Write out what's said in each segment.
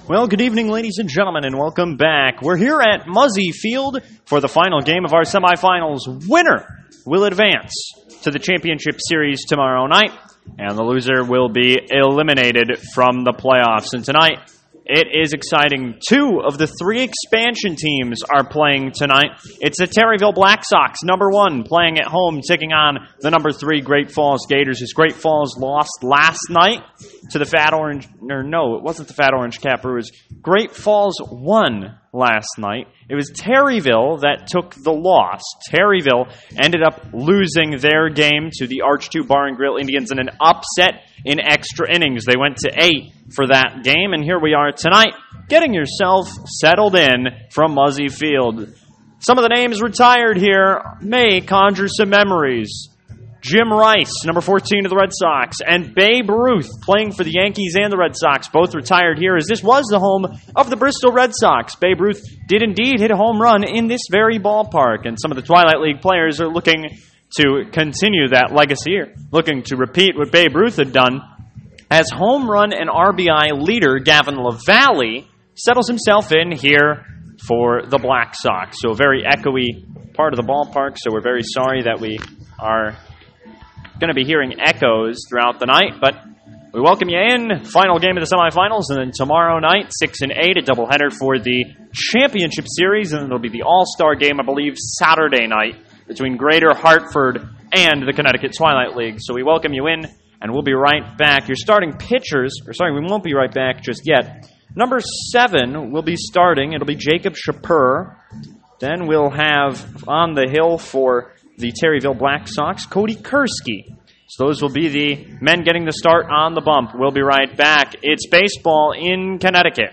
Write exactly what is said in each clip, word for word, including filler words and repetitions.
Well, good evening, ladies and gentlemen, and welcome back. We're here at Muzzy Field for the final game of our semifinals. Winner will advance to the championship series tomorrow night, and the loser will be eliminated from the playoffs. And tonight, it is exciting. Two of the three expansion teams are playing tonight. It's the Terryville Black Sox, number one, playing at home, taking on the number three Great Falls Gators, as Great Falls lost last night to the Fat Orange, or no, it wasn't the Fat Orange Cap Brewers. Great Falls won last night. It was Terryville that took the loss. Terryville ended up losing their game to the Arch two Bar and Grill Indians in an upset in extra innings. They went to eight for that game, and here we are tonight, getting yourself settled in from Muzzy Field. Some of the names retired here may conjure some memories. Jim Rice, number fourteen of the Red Sox, and Babe Ruth, playing for the Yankees and the Red Sox, both retired here, as this was the home of the Bristol Red Sox. Babe Ruth did indeed hit a home run in this very ballpark, and some of the Twilight League players are looking to continue that legacy here, looking to repeat what Babe Ruth had done, as home run and R B I leader Gavin LaValle settles himself in here for the Black Sox. So a very echoey part of the ballpark, so we're very sorry that we are going to be hearing echoes throughout the night, but we welcome you in. Final game of the semifinals, and then tomorrow night, six and eight, a doubleheader for the championship series, and then it'll be the All-Star game, I believe, Saturday night between Greater Hartford and the Connecticut Twilight League. So we welcome you in, and we'll be right back. Your starting pitchers, or sorry, we won't be right back just yet. Number seven will be starting. It'll be Jacob Shapur. Then we'll have on the hill for the Terryville Black Sox, Cody Kursky. So those will be the men getting the start on the bump. We'll be right back. It's baseball in Connecticut.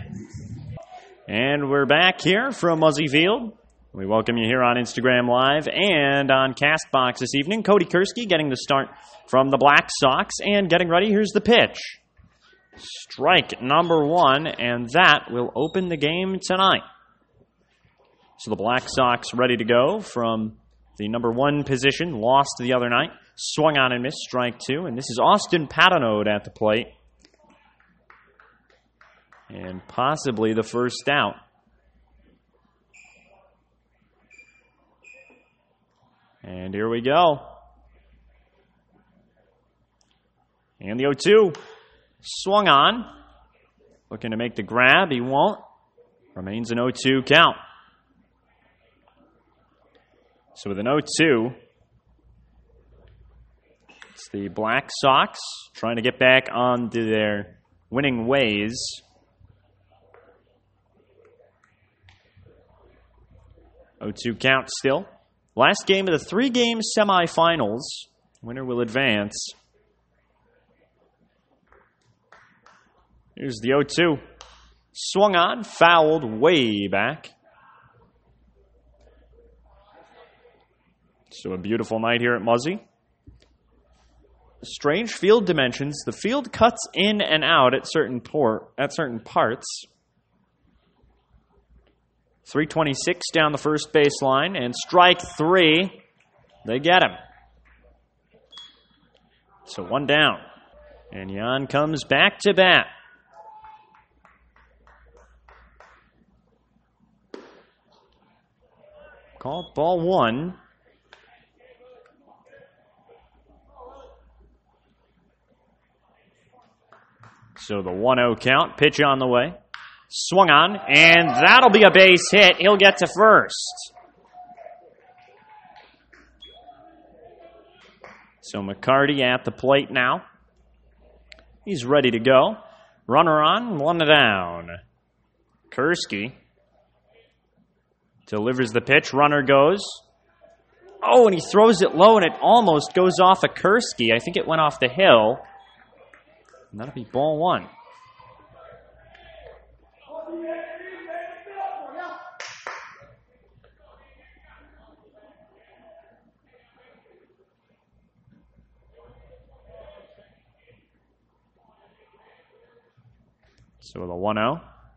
And we're back here from Muzzy Field. We welcome you here on Instagram Live and on CastBox this evening. Cody Kursky getting the start from the Black Sox and getting ready. Here's the pitch. Strike number one, and that will open the game tonight. So the Black Sox ready to go from the number one position, lost the other night. Swung on and missed, strike two. And this is Austin Patanode at the plate. And possibly the first out. And here we go. And the oh two. Swung on. Looking to make the grab. He won't. Remains an oh two count. So with an oh two, it's the Black Sox trying to get back onto their winning ways. oh two count still. Last game of the three-game semifinals. Winner will advance. Here's the oh two. Swung on, fouled way back. So a beautiful night here at Muzzy. Strange field dimensions. The field cuts in and out at certain port at certain parts. three twenty-six down the first baseline, and strike three. They get him. So one down. And Jan comes back to bat. Called ball one. So the one oh count, pitch on the way. Swung on, and that'll be a base hit. He'll get to first. So McCarty at the plate now. He's ready to go. Runner on, one down. Kursky delivers the pitch. Runner goes. Oh, and he throws it low, and it almost goes off of Kursky. I think it went off the hill. And that'll be ball one. So with a one oh.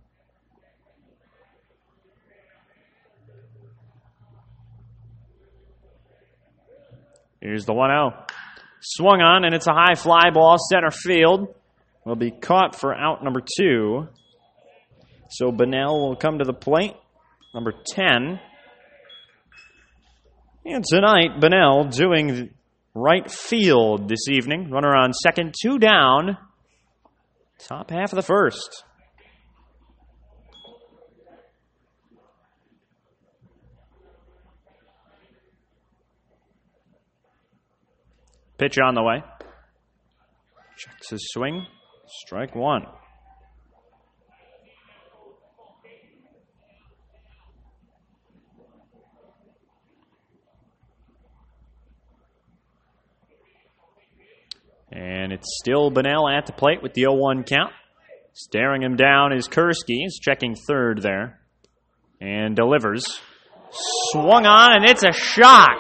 Here's the one oh. Swung on, and it's a high fly ball, center field. Will be caught for out number two. So Bunnell will come to the plate, number ten. And tonight, Bunnell doing right field this evening. Runner on second, two down. Top half of the first. Pitch on the way. Checks his swing. Strike one. And it's still Bunnell at the plate with the oh one count. Staring him down is Kursky. He's checking third there. And delivers. Swung on, and it's a shot.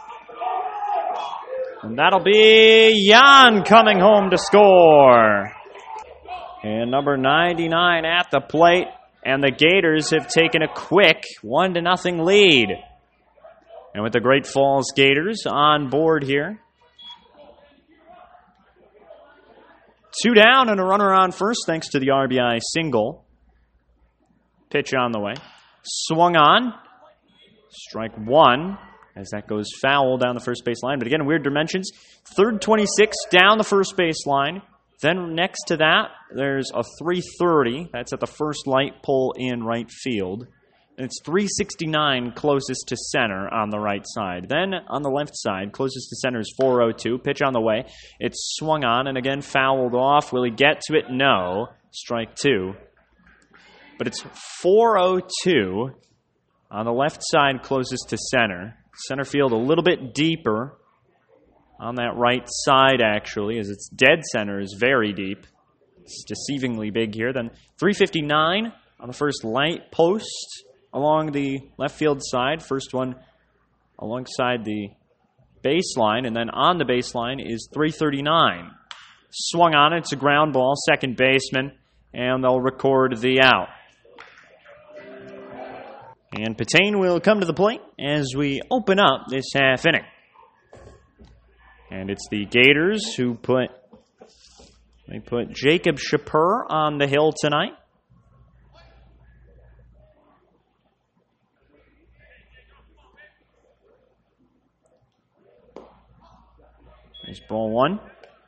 And that'll be Jan coming home to score. And number ninety-nine at the plate. And the Gators have taken a quick one to nothing lead. And with the Great Falls Gators on board here. Two down and a runner on first thanks to the R B I single. Pitch on the way. Swung on. Strike one as that goes foul down the first base line. But again, weird dimensions. Third twenty-six down the first base line. Then next to that, there's a three thirty. That's at the first light pole in right field. And it's three sixty-nine closest to center on the right side. Then on the left side, closest to center is four oh two. Pitch on the way. It's swung on and again fouled off. Will he get to it? No. Strike two. But it's four oh two on the left side closest to center. Center field a little bit deeper on that right side, actually, as its dead center is very deep. It's deceivingly big here. Then three fifty-nine on the first light post along the left field side. First one alongside the baseline, and then on the baseline is three thirty-nine. Swung on it. It's a ground ball, second baseman, and they'll record the out. And Patain will come to the plate as we open up this half inning. And it's the Gators who put they put Jacob Schapper on the hill tonight. There's ball one.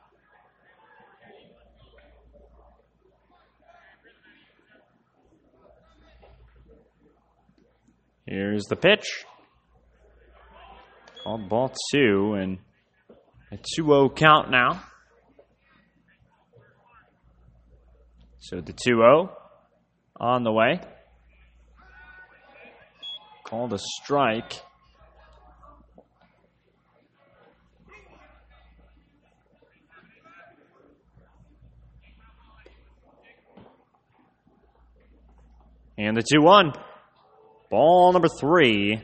Here's the pitch. Called ball two, and a two oh count now. So the two oh on the way. Called a strike. And the two one. Ball number three.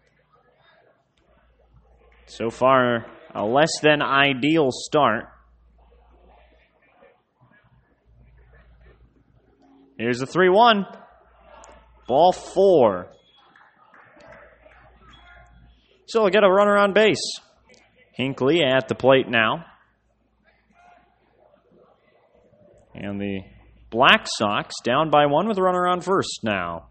So far, a less than ideal start. Here's the three one. Ball four. So we'll get a runner on base. Hinckley at the plate now. And the Black Sox down by one with a runner on first now.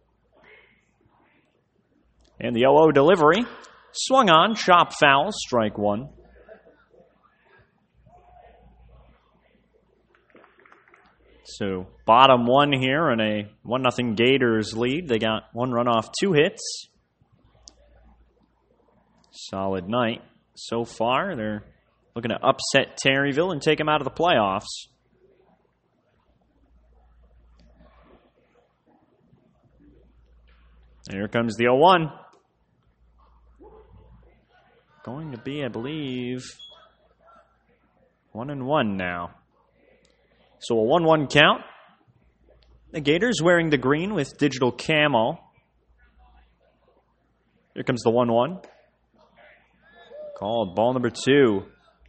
And the oh oh delivery. Swung on, chop foul, strike one. So bottom one here in a one nothing Gators lead. They got one run off two hits. Solid night so far. They're looking to upset Terryville and take them out of the playoffs. Here comes the oh one. Going to be, I believe, one and one now. So a one one count. The Gators wearing the green with digital camo. Here comes the one one. Called ball number two.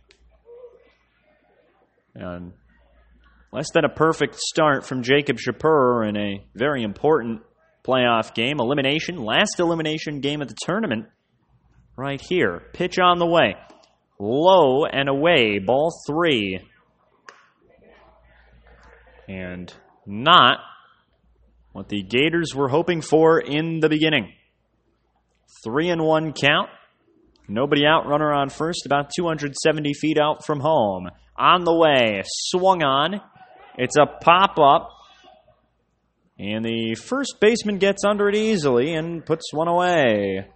And less than a perfect start from Jacob Schapper in a very important playoff game. Elimination, last elimination game of the tournament. Right here. Pitch on the way. Low and away. Ball three. And not what the Gators were hoping for in the beginning. Three and one count. Nobody out, runner on first, about two hundred seventy feet out from home. On the way, swung on. It's a pop-up. And the first baseman gets under it easily and puts one away.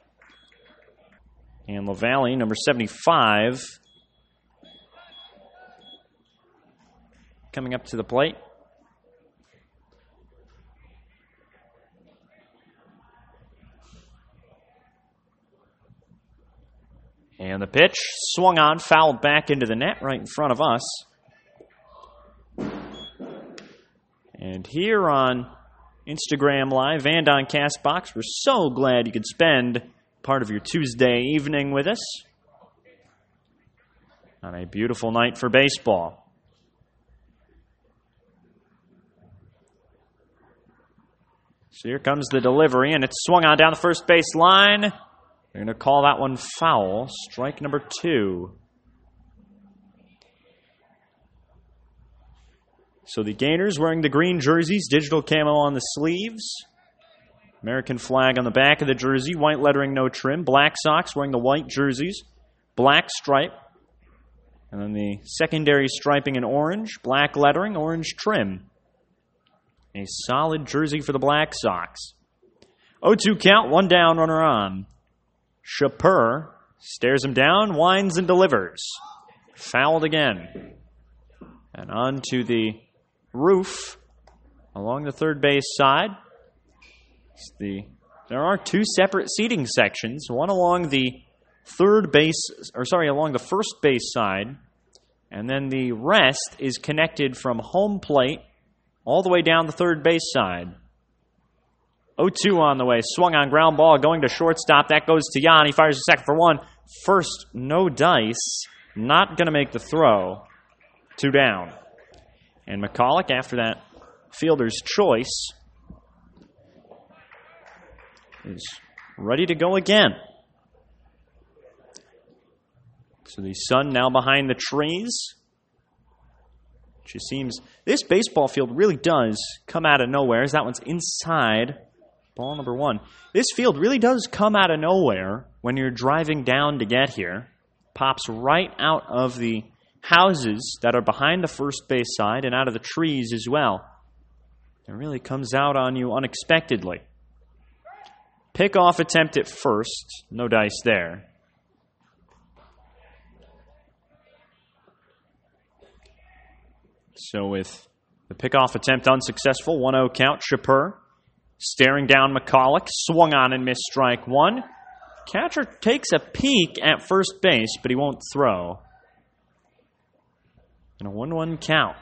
And LaValle, number seventy-five, coming up to the plate. And the pitch swung on, fouled back into the net right in front of us. And here on Instagram Live and on CastBox, we're so glad you could spend part of your Tuesday evening with us on a beautiful night for baseball. So here comes the delivery, and it's swung on down the first base line. They're going to call that one foul. Strike number two. So the Gators wearing the green jerseys, digital camo on the sleeves. American flag on the back of the jersey, white lettering, no trim. Black Sox wearing the white jerseys, black stripe. And then the secondary striping in orange, black lettering, orange trim. A solid jersey for the Black Sox. oh two count, one down, runner on. Chapur stares him down, winds and delivers. Fouled again. And on to the roof along the third base side. It's the, there are two separate seating sections, one along the third base, or sorry, along the first base side, and then the rest is connected from home plate all the way down the third base side. oh two on the way, swung on, ground ball, going to shortstop. That goes to Jan. He fires a second for one. First, no dice. Not going to make the throw. Two down. And McCulloch, after that fielder's choice, is ready to go again. So the sun now behind the trees. It just seems this baseball field really does come out of nowhere, as that one's inside. Ball number one. This field really does come out of nowhere when you're driving down to get here. Pops right out of the houses that are behind the first base side and out of the trees as well. It really comes out on you unexpectedly. Pickoff attempt at first. No dice there. So with the pickoff attempt unsuccessful, one oh count, Chapur staring down McCulloch, swung on and missed strike one. Catcher takes a peek at first base, but he won't throw. And a one one count.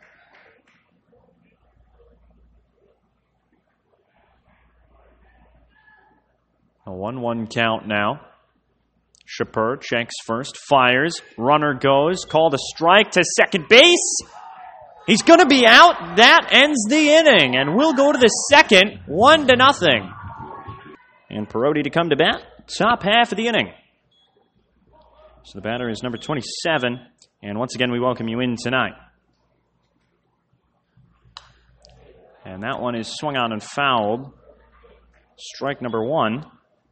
A one one count now. Chapur checks first, fires, runner goes, called a strike to second base. He's going to be out. That ends the inning, and we'll go to the second, one to nothing. And Perotti to come to bat, top half of the inning. So the batter is number twenty-seven, and once again we welcome you in tonight. And that one is swung on and fouled. Strike number one.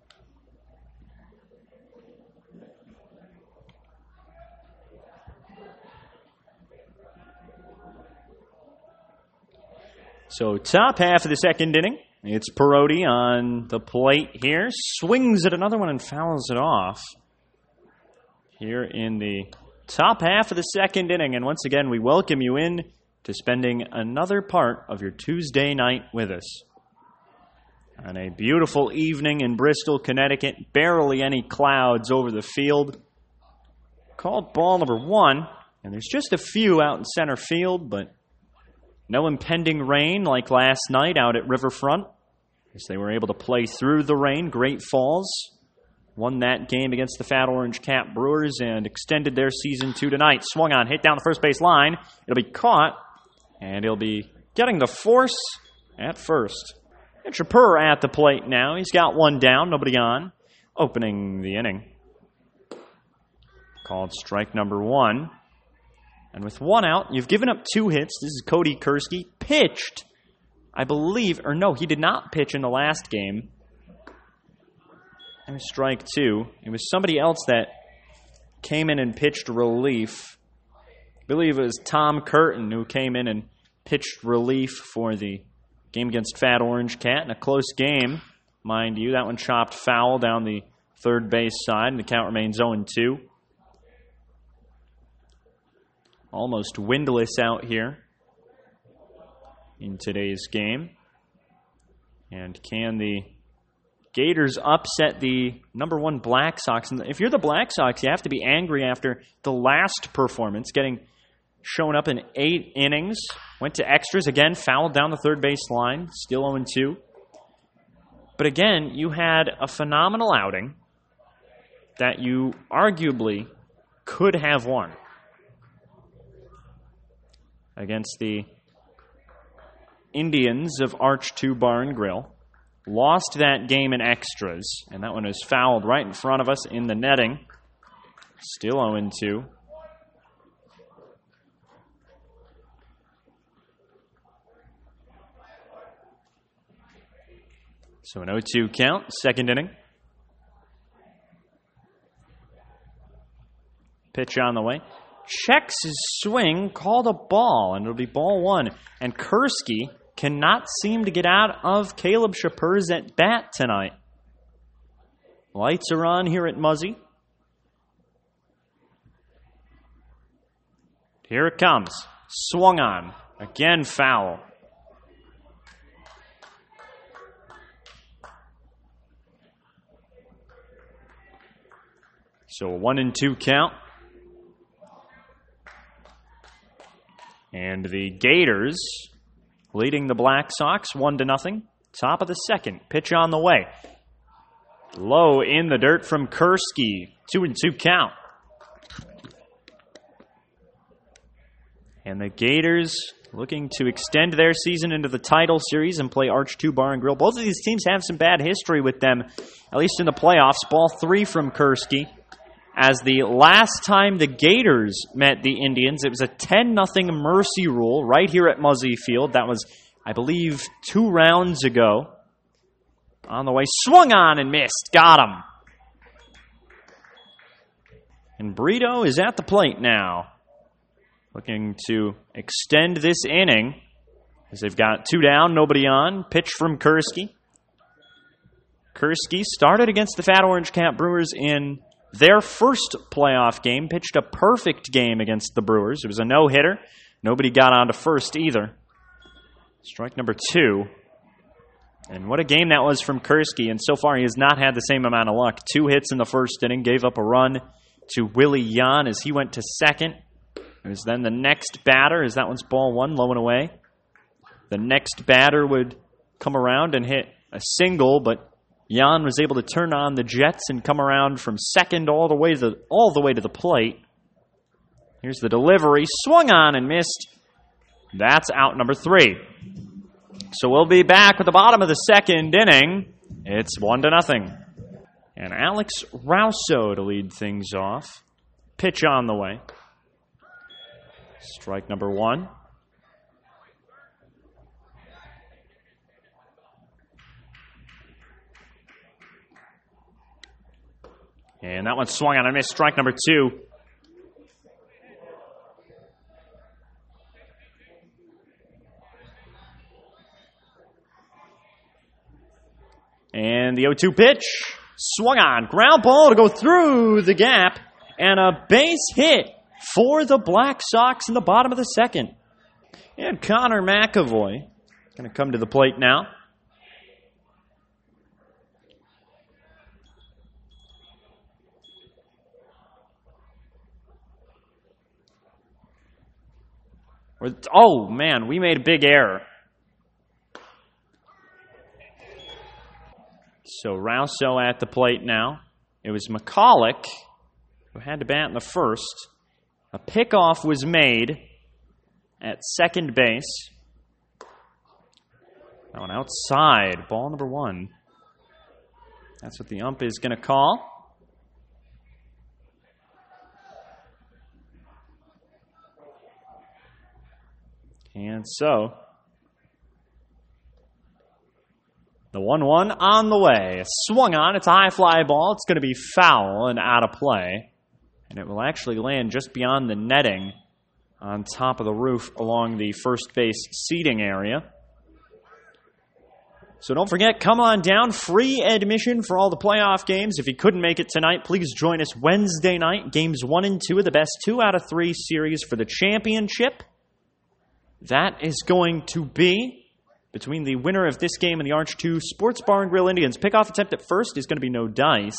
So top half of the second inning. It's Perotti on the plate here. Swings at another one and fouls it off. Here in the top half of the second inning. And once again, we welcome you in to spending another part of your Tuesday night with us. On a beautiful evening in Bristol, Connecticut. Barely any clouds over the field. Called ball number one. And there's just a few out in center field, but no impending rain like last night out at Riverfront, as they were able to play through the rain. Great Falls won that game against the Fat Orange Cap Brewers and extended their season to tonight. Swung on, hit down the first base line. It'll be caught, and he'll be getting the force at first. And Chapur at the plate now. He's got one down, nobody on. Opening the inning. Called strike number one. And with one out, you've given up two hits. This is Cody Kursky. Pitched I believe, or no, he did not pitch in the last game. And strike two. It was somebody else that came in and pitched relief. I believe it was Tom Curtin who came in and pitched relief for the game against Fat Orange Cat in a close game, mind you. That one chopped foul down the third base side, and the count remains oh and two. Almost windless out here in today's game. And can the Gators upset the number one Black Sox? And if you're the Black Sox, you have to be angry after the last performance, getting shown up in eight innings. Went to extras, again, fouled down the third base line, still oh and two. But again, you had a phenomenal outing that you arguably could have won against the Indians of Arch two Bar and Grill. Lost that game in extras, and that one was fouled right in front of us in the netting. Still oh and two. So an oh two count, second inning. Pitch on the way. Checks his swing, called a ball, and it'll be ball one. And Kursky cannot seem to get out of Caleb Shapur's at bat tonight. Lights are on here at Muzzy. Here it comes. Swung on. Again, foul. So a one and two count. And the Gators leading the Black Sox one to nothing. Top of the second. Pitch on the way. Low in the dirt from Kursky. Two and two count. And the Gators looking to extend their season into the title series and play Arch two Bar and Grill. Both of these teams have some bad history with them, at least in the playoffs. Ball three from Kursky. As the last time the Gators met the Indians, it was a ten nothing mercy rule right here at Muzzy Field. That was, I believe, two rounds ago. On the way, swung on and missed. Got him. And Brito is at the plate now, looking to extend this inning as they've got two down, nobody on. Pitch from Kursky. Kursky started against the Fat Orange Cat Brewers in their first playoff game, pitched a perfect game against the Brewers. It was a no-hitter. Nobody got on to first either. Strike number two. And what a game that was from Kursky. And so far, he has not had the same amount of luck. Two hits in the first inning, gave up a run to Willie Yan as he went to second. It was then the next batter, as that one's ball one, low and away. The next batter would come around and hit a single, but Jan was able to turn on the Jets and come around from second all the way to the, all the way to the plate. Here's the delivery. Swung on and missed. That's out number three. So we'll be back with the bottom of the second inning. It's one to nothing. And Alex Rauso to lead things off. Pitch on the way. Strike number one. And that one swung on and missed. Strike number two. And the oh two pitch. Swung on. Ground ball to go through the gap. And a base hit for the Black Sox in the bottom of the second. And Connor McAvoy going to come to the plate now. Oh, man, we made a big error. So Rauso at the plate now. It was McCulloch who had to bat in the first. A pickoff was made at second base. That one outside. Ball number one. That's what the ump is going to call. And so, The one one on the way. Swung on. It's a high fly ball. It's going to be foul and out of play. And it will actually land just beyond the netting on top of the roof along the first base seating area. So don't forget, come on down. Free admission for all the playoff games. If you couldn't make it tonight, please join us Wednesday night. Games one and two of the best two out of three series for the championship. That is going to be between the winner of this game and the Arch two Sports Bar and Grill Indians. Pickoff attempt at first is going to be no dice.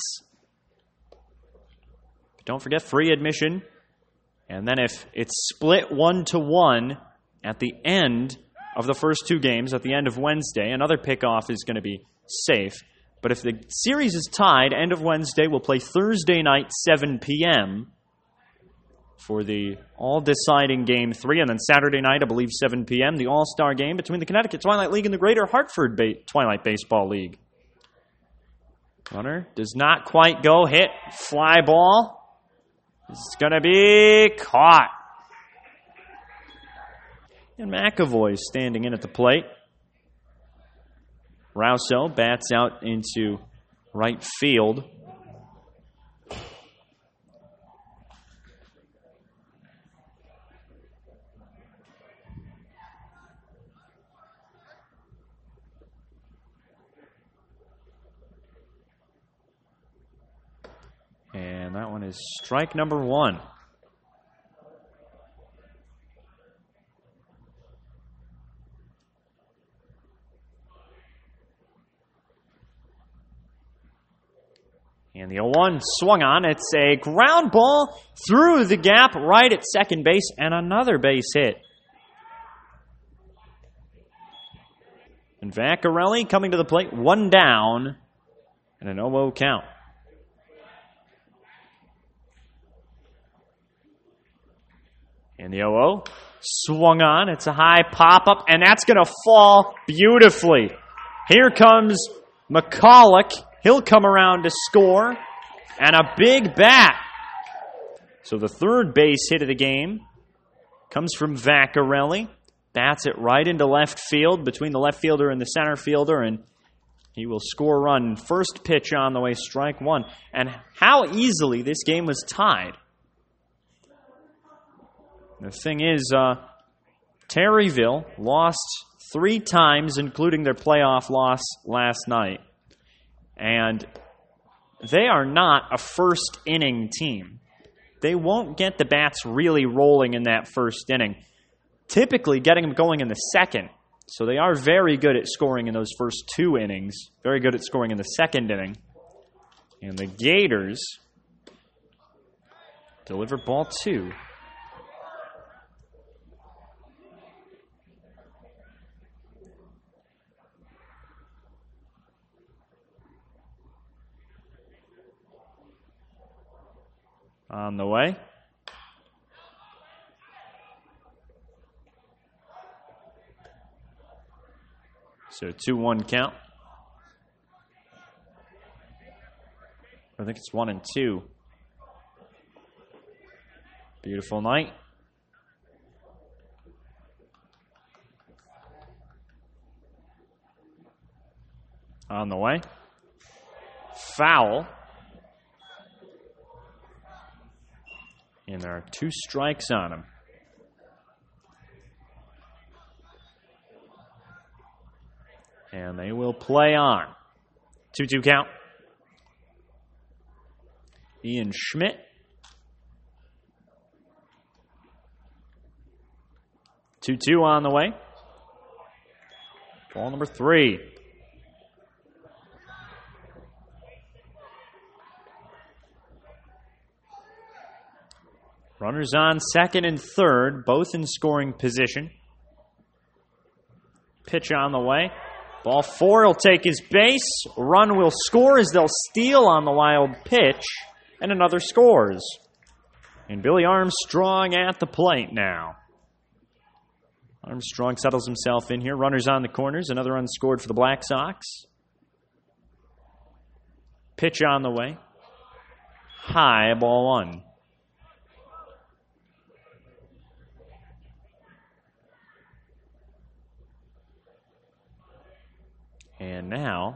But don't forget, free admission. And then if it's split one to one at the end of the first two games, at the end of Wednesday, another pickoff is going to be safe. But if the series is tied, end of Wednesday, we'll play Thursday night, seven p.m. for the all-deciding Game three. And then Saturday night, I believe, seven p.m., the All-Star Game between the Connecticut Twilight League and the Greater Hartford ba- Twilight Baseball League. Runner does not quite go. Hit. Fly ball. It's going to be caught. And McAvoy standing in at the plate. Rousseau bats out into right field. And that one is strike number one. And the oh one swung on. It's a ground ball through the gap right at second base and another base hit. And Vaccarelli coming to the plate, one down and an oh oh count. And the oh oh swung on. It's a high pop-up, and that's going to fall beautifully. Here comes McCulloch. He'll come around to score, and a big bat. So the third base hit of the game comes from Vaccarelli. Bats it right into left field between the left fielder and the center fielder, and he will score a run. First pitch on the way, strike one. And how easily this game was tied. The thing is, uh, Terryville lost three times, including their playoff loss last night. And they are not a first inning team. They won't get the bats really rolling in that first inning. Typically getting them going in the second. So they are very good at scoring in those first two innings. Very good at scoring in the second inning. And the Gators deliver ball two. On the way. So two one count. I think it's one and two. Beautiful night. On the way. Foul. And there are two strikes on him. And they will play on. two two count. Ian Schmidt. two two on the way. Ball number three. Runners on second and third, both in scoring position. Pitch on the way. Ball four will take his base. Run will score as they'll steal on the wild pitch. And another scores. And Billy Armstrong at the plate now. Armstrong settles himself in here. Runners on the corners. Another unscored for the Black Sox. Pitch on the way. High, ball one. And now,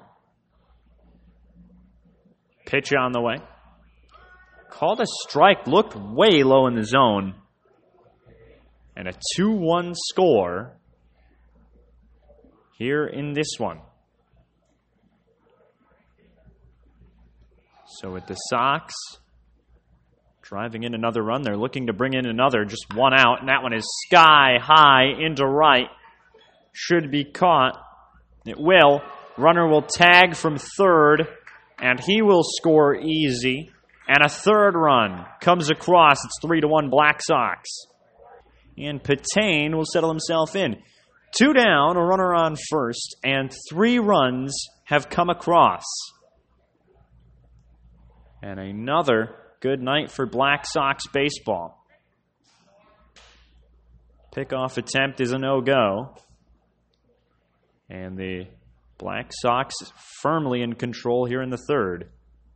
pitch on the way. Called a strike, looked way low in the zone. And a two one score here in this one. So with the Sox driving in another run, they're looking to bring in another, just one out, and that one is sky high into right. Should be caught. It will. Runner will tag from third, and he will score easy. And a third run comes across. It's three to one Black Sox. And Patain will settle himself in. Two down, a runner on first, and three runs have come across. And another good night for Black Sox baseball. Pickoff attempt is a no-go. And the Black Sox firmly in control here in the third.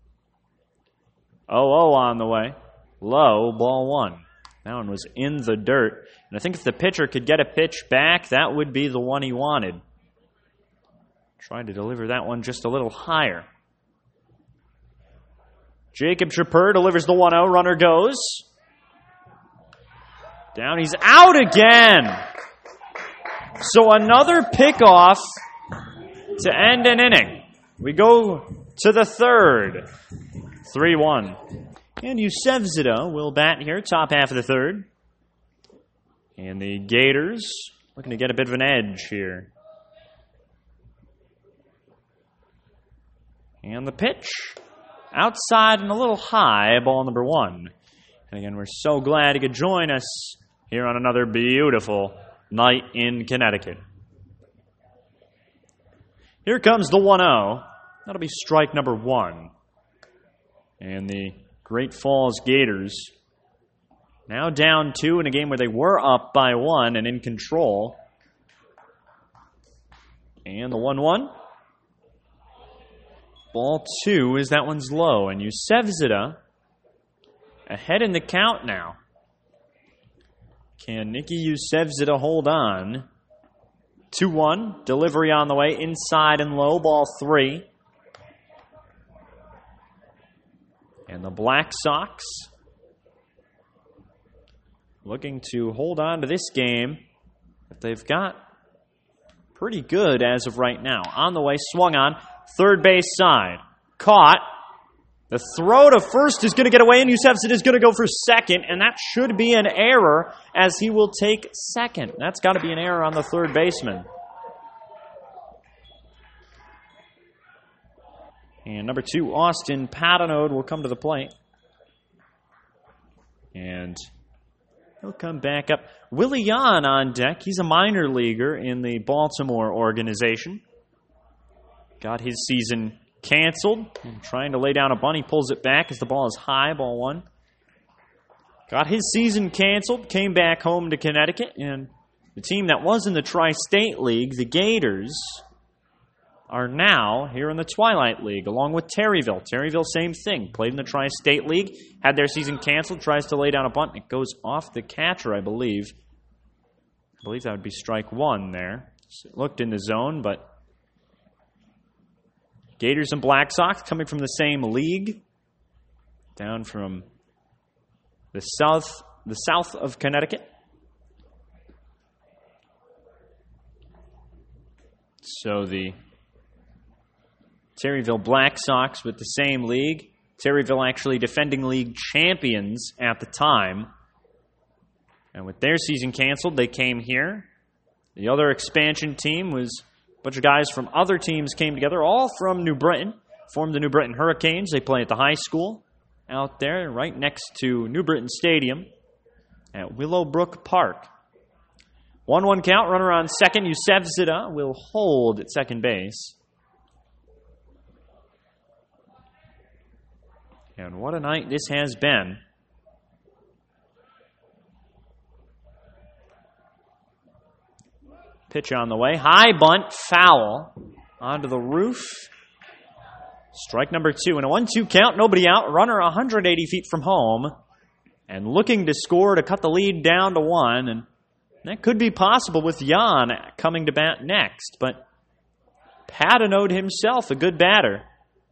oh oh on the way. Low, ball one. That one was in the dirt. And I think if the pitcher could get a pitch back, that would be the one he wanted. Trying to deliver that one just a little higher. Jacob Chipper delivers the one oh. Runner goes. Down. He's out again. So another pickoff to end an inning. We go to the third. three one. And Yusef Zida will bat here, top half of the third. And the Gators looking to get a bit of an edge here. And the pitch. Outside and a little high, ball number one. And again, we're so glad he could join us here on another beautiful night in Connecticut. Here comes the one oh. That'll be strike number one. And the Great Falls Gators now down two in a game where they were up by one and in control. And the one one. Ball two is that one's low. And Yusef Zida ahead in the count now. Can Nicky Yusef Zida hold on? two one. Delivery on the way. Inside and low. Ball three. And the Black Sox looking to hold on to this game that they've got pretty good as of right now. On the way, swung on, third base side. Caught. The throw to first is going to get away, and Yusef Zida is going to go for second, and that should be an error as he will take second. That's got to be an error on the third baseman. And number two, Austin Patenaude will come to the plate. And he'll come back up. Willie Yan on deck. He's a minor leaguer in the Baltimore organization. Got his season canceled. And trying to lay down a bunt. He pulls it back as the ball is high, ball one. Got his season canceled. Came back home to Connecticut. And the team that was in the Tri-State League, the Gators, are now here in the Twilight League, along with Terryville. Terryville, same thing. Played in the Tri-State League, had their season canceled, tries to lay down a bunt. It goes off the catcher, I believe. I believe that would be strike one there. It looked in the zone, but Gators and Black Sox coming from the same league, down from the south, the south of Connecticut. So the Terryville Black Sox with the same league. Terryville actually defending league champions at the time. And with their season canceled, they came here. The other expansion team was a bunch of guys from other teams came together, all from New Britain, formed the New Britain Hurricanes. They play at the high school out there right next to New Britain Stadium at Willowbrook Park. one one count, runner on second. Yusef Zida will hold at second base. And what a night this has been. Pitch on the way. High bunt, foul. Onto the roof. Strike number two. And a one two count, nobody out. Runner one hundred eighty feet from home. And looking to score to cut the lead down to one. And that could be possible with Yan coming to bat next. But Patenaude himself, a good batter.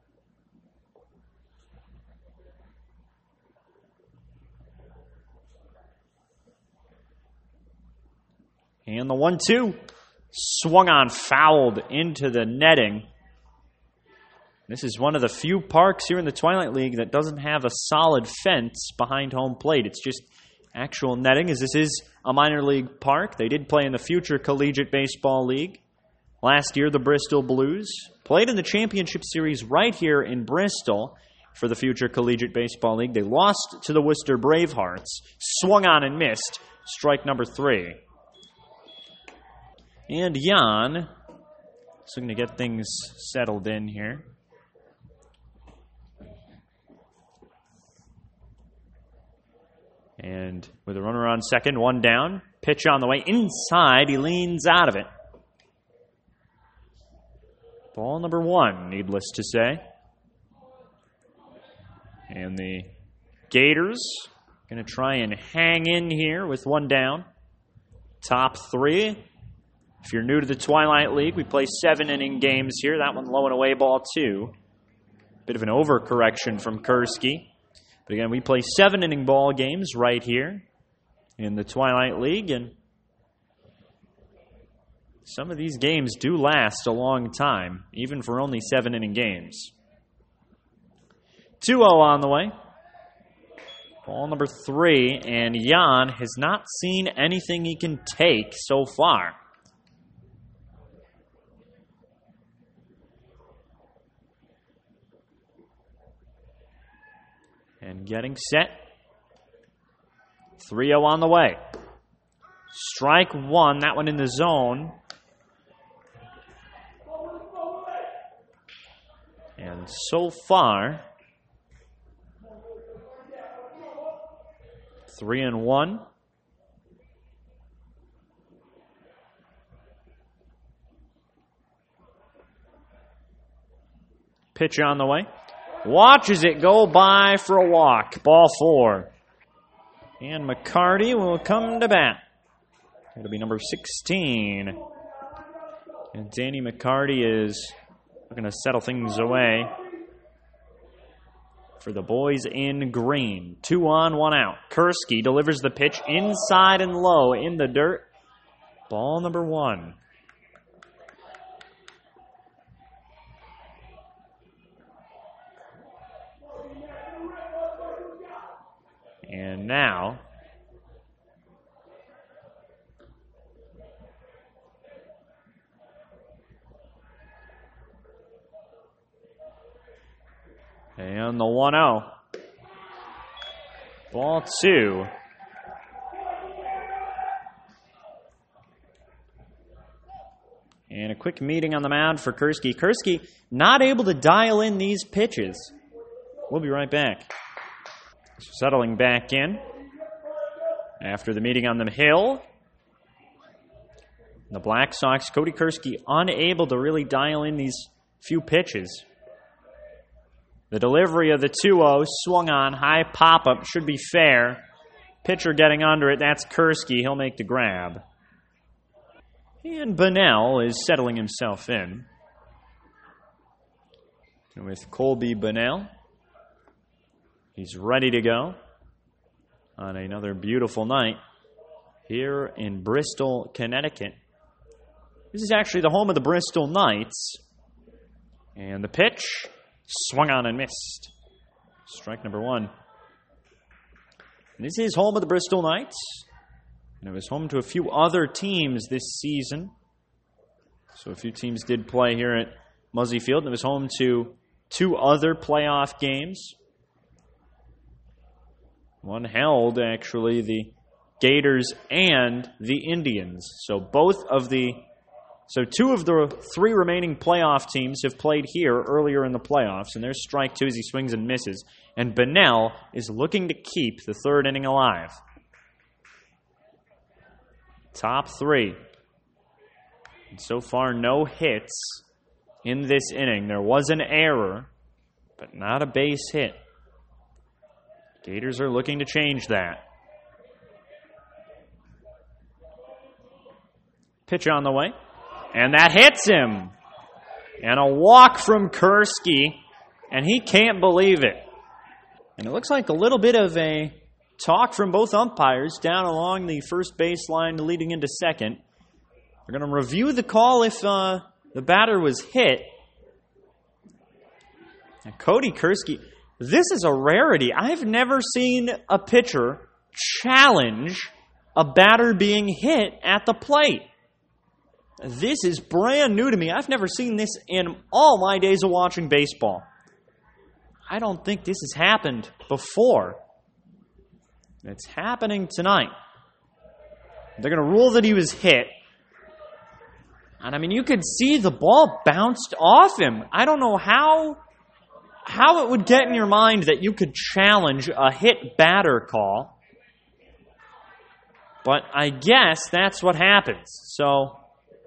And the one two swung on, fouled into the netting. This is one of the few parks here in the Twilight League that doesn't have a solid fence behind home plate. It's just actual netting, as this is a minor league park. They did play in the Future Collegiate Baseball League. Last year, the Bristol Blues played in the championship series right here in Bristol for the Future Collegiate Baseball League. They lost to the Worcester Bravehearts, swung on and missed. Strike number three. And Jan is looking to get things settled in here. And with a runner on second, one down, pitch on the way inside, he leans out of it. Ball number one, needless to say. And the Gators going to try and hang in here with one down. Top three. If you're new to the Twilight League, we play seven-inning games here. That one low and away ball two. Bit of an overcorrection from Kursky. But again, we play seven-inning ball games right here in the Twilight League. And some of these games do last a long time, even for only seven-inning games. two oh on the way. Ball number three, and Jan has not seen anything he can take so far. And getting set. three oh on the way. Strike one, that one in the zone. And so far, three and one. Pitch on the way. Watches it go by for a walk. Ball four. And McCarty will come to bat. It'll be number sixteen. And Danny McCarty is going to settle things away for the boys in green. Two on, one out. Kursky delivers the pitch inside and low in the dirt. Ball number one. And now, and the one oh. Ball two. And a quick meeting on the mound for Kursky. Kursky not able to dial in these pitches. We'll be right back. Settling back in after the meeting on the hill. The Black Sox, Cody Kursky, unable to really dial in these few pitches. The delivery of the two oh, swung on, high pop-up, should be fair. Pitcher getting under it, that's Kursky. He'll make the grab. And Bunnell is settling himself in. With Colby Bunnell. He's ready to go on another beautiful night here in Bristol, Connecticut. This is actually the home of the Bristol Knights. And the pitch swung on and missed. Strike number one. And this is home of the Bristol Knights. And it was home to a few other teams this season. So a few teams did play here at Muzzy Field. And it was home to two other playoff games. One held, actually, the Gators and the Indians. So both of the, so two of the three remaining playoff teams have played here earlier in the playoffs, and there's strike two as he swings and misses. And Bunnell is looking to keep the third inning alive. Top three. And so far, no hits in this inning. There was an error, but not a base hit. Gators are looking to change that. Pitch on the way. And that hits him. And a walk from Kurski, and he can't believe it. And it looks like a little bit of a talk from both umpires down along the first baseline leading into second. We're going to review the call if uh, the batter was hit. And Cody Kurski, this is a rarity. I've never seen a pitcher challenge a batter being hit at the plate. This is brand new to me. I've never seen this in all my days of watching baseball. I don't think this has happened before. It's happening tonight. They're going to rule that he was hit. And I mean, you could see the ball bounced off him. I don't know how, how it would get in your mind that you could challenge a hit batter call. But I guess that's what happens. So,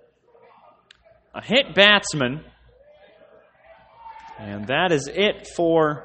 a hit batsman. And that is it for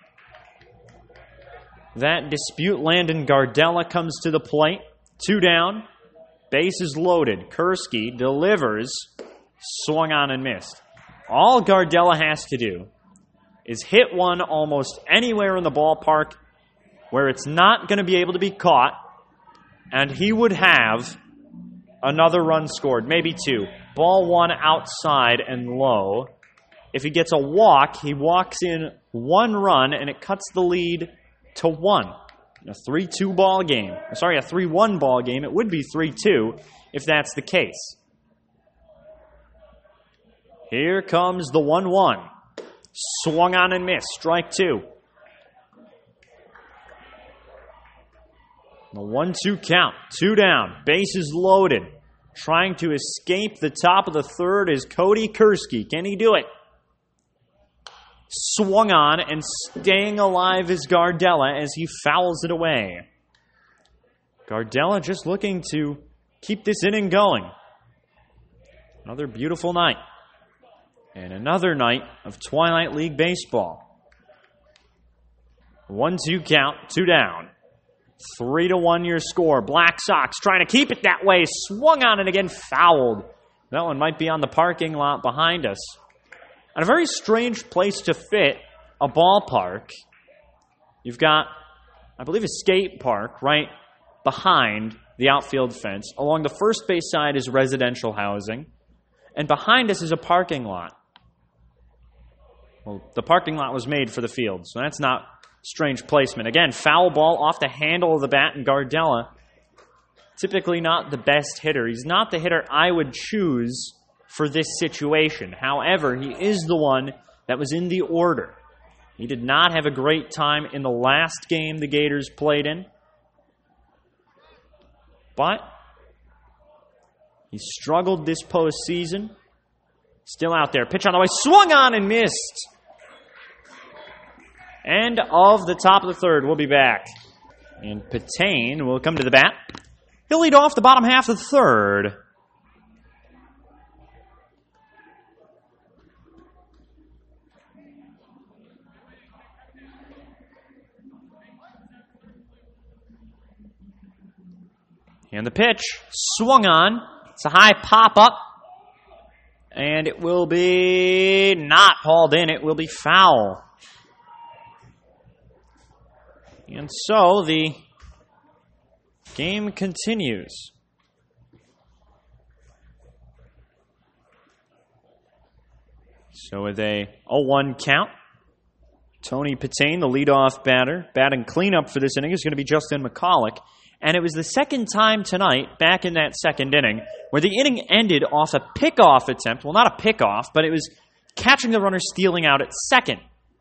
that dispute. Landon Gardella comes to the plate. Two down. Bases loaded. Kurski delivers. Swung on and missed. All Gardella has to do is hit one almost anywhere in the ballpark where it's not going to be able to be caught, and he would have another run scored, maybe two. Ball one outside and low. If he gets a walk, he walks in one run, and it cuts the lead to one. A three two ball game. Sorry, a three one ball game. It would be three two if that's the case. Here comes the one one. Swung on and missed. Strike two. The one two count. Two down. Bases loaded. Trying to escape the top of the third is Cody Kurski. Can he do it? Swung on, and staying alive is Gardella as he fouls it away. Gardella just looking to keep this inning going. Another beautiful night. And another night of Twilight League baseball. one two count, two down. Three to one your score. Black Sox trying to keep it that way. Swung on and again fouled. That one might be on the parking lot behind us. And a very strange place to fit a ballpark. You've got, I believe, a skate park right behind the outfield fence. Along the first base side is residential housing. And behind us is a parking lot. Well, the parking lot was made for the field, so that's not strange placement. Again, foul ball off the handle of the bat, and Gardella, typically not the best hitter. He's not the hitter I would choose for this situation. However, he is the one that was in the order. He did not have a great time in the last game the Gators played in. But he struggled this postseason. Still out there. Pitch on the way. Swung on and missed. End of the top of the third. We'll be back. And Patain will come to the bat. He'll lead off the bottom half of the third. And the pitch, swung on. It's a high pop-up. And it will be not hauled in. It will be foul. And so the game continues. So with a oh one count, Tony Patain, the leadoff batter, batting cleanup for this inning is going to be Justin McCulloch. And it was the second time tonight, back in that second inning, where the inning ended off a pickoff attempt. Well, not a pickoff, but it was catching the runner stealing out at second.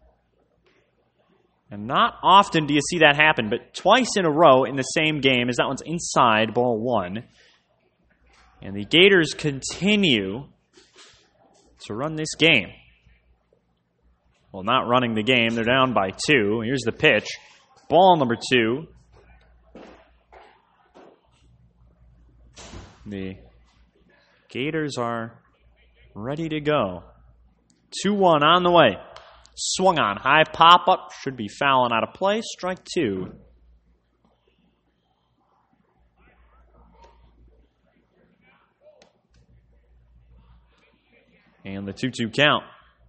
And not often do you see that happen, but twice in a row in the same game, as that one's inside, ball one. And the Gators continue to run this game. Well, not running the game. They're down by two. Here's the pitch. Ball number two. The Gators are ready to go. two one on the way. Swung on. High pop-up. Should be fouling out of play. Strike two. And the two two count.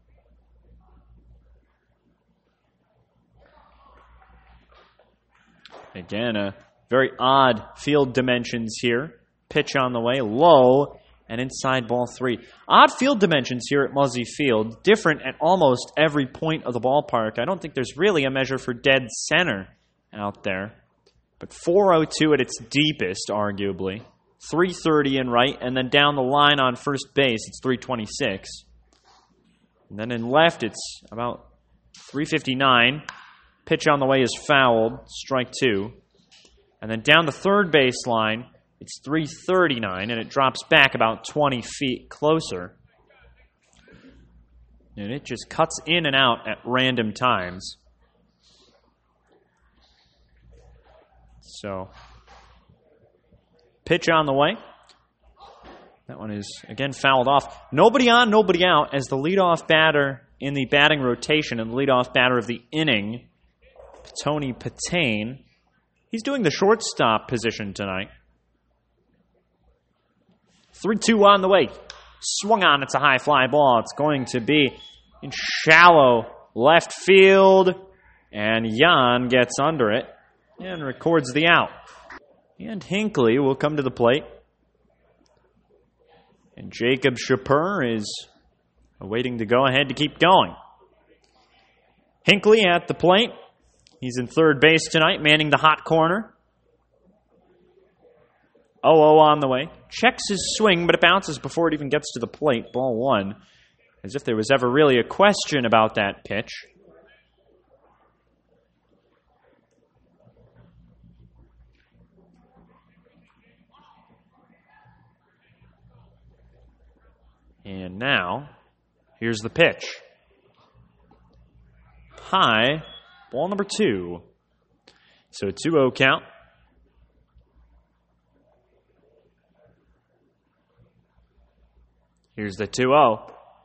Again, a very odd field dimensions here. Pitch on the way, low, and inside ball three. Odd field dimensions here at Muzzy Field. Different at almost every point of the ballpark. I don't think there's really a measure for dead center out there. But four oh two at its deepest, arguably. three thirty in right, and then down the line on first base, it's three twenty-six. And then in left, it's about three fifty-nine. Pitch on the way is fouled, strike two. And then down the third baseline, it's three thirty-nine, and it drops back about twenty feet closer. And it just cuts in and out at random times. So, pitch on the way. That one is, again, fouled off. Nobody on, nobody out, as the leadoff batter in the batting rotation and the leadoff batter of the inning, Tony Patain. He's doing the shortstop position tonight. three two on the way. Swung on. It's a high fly ball. It's going to be in shallow left field. And Jan gets under it and records the out. And Hinckley will come to the plate. And Jacob Schapper is awaiting the go-ahead to keep going. Hinckley at the plate. He's in third base tonight, manning the hot corner. oh oh on the way. Checks his swing, but it bounces before it even gets to the plate. Ball one. As if there was ever really a question about that pitch. And now, here's the pitch. High. Ball number two. So a two oh count. Here's the two oh.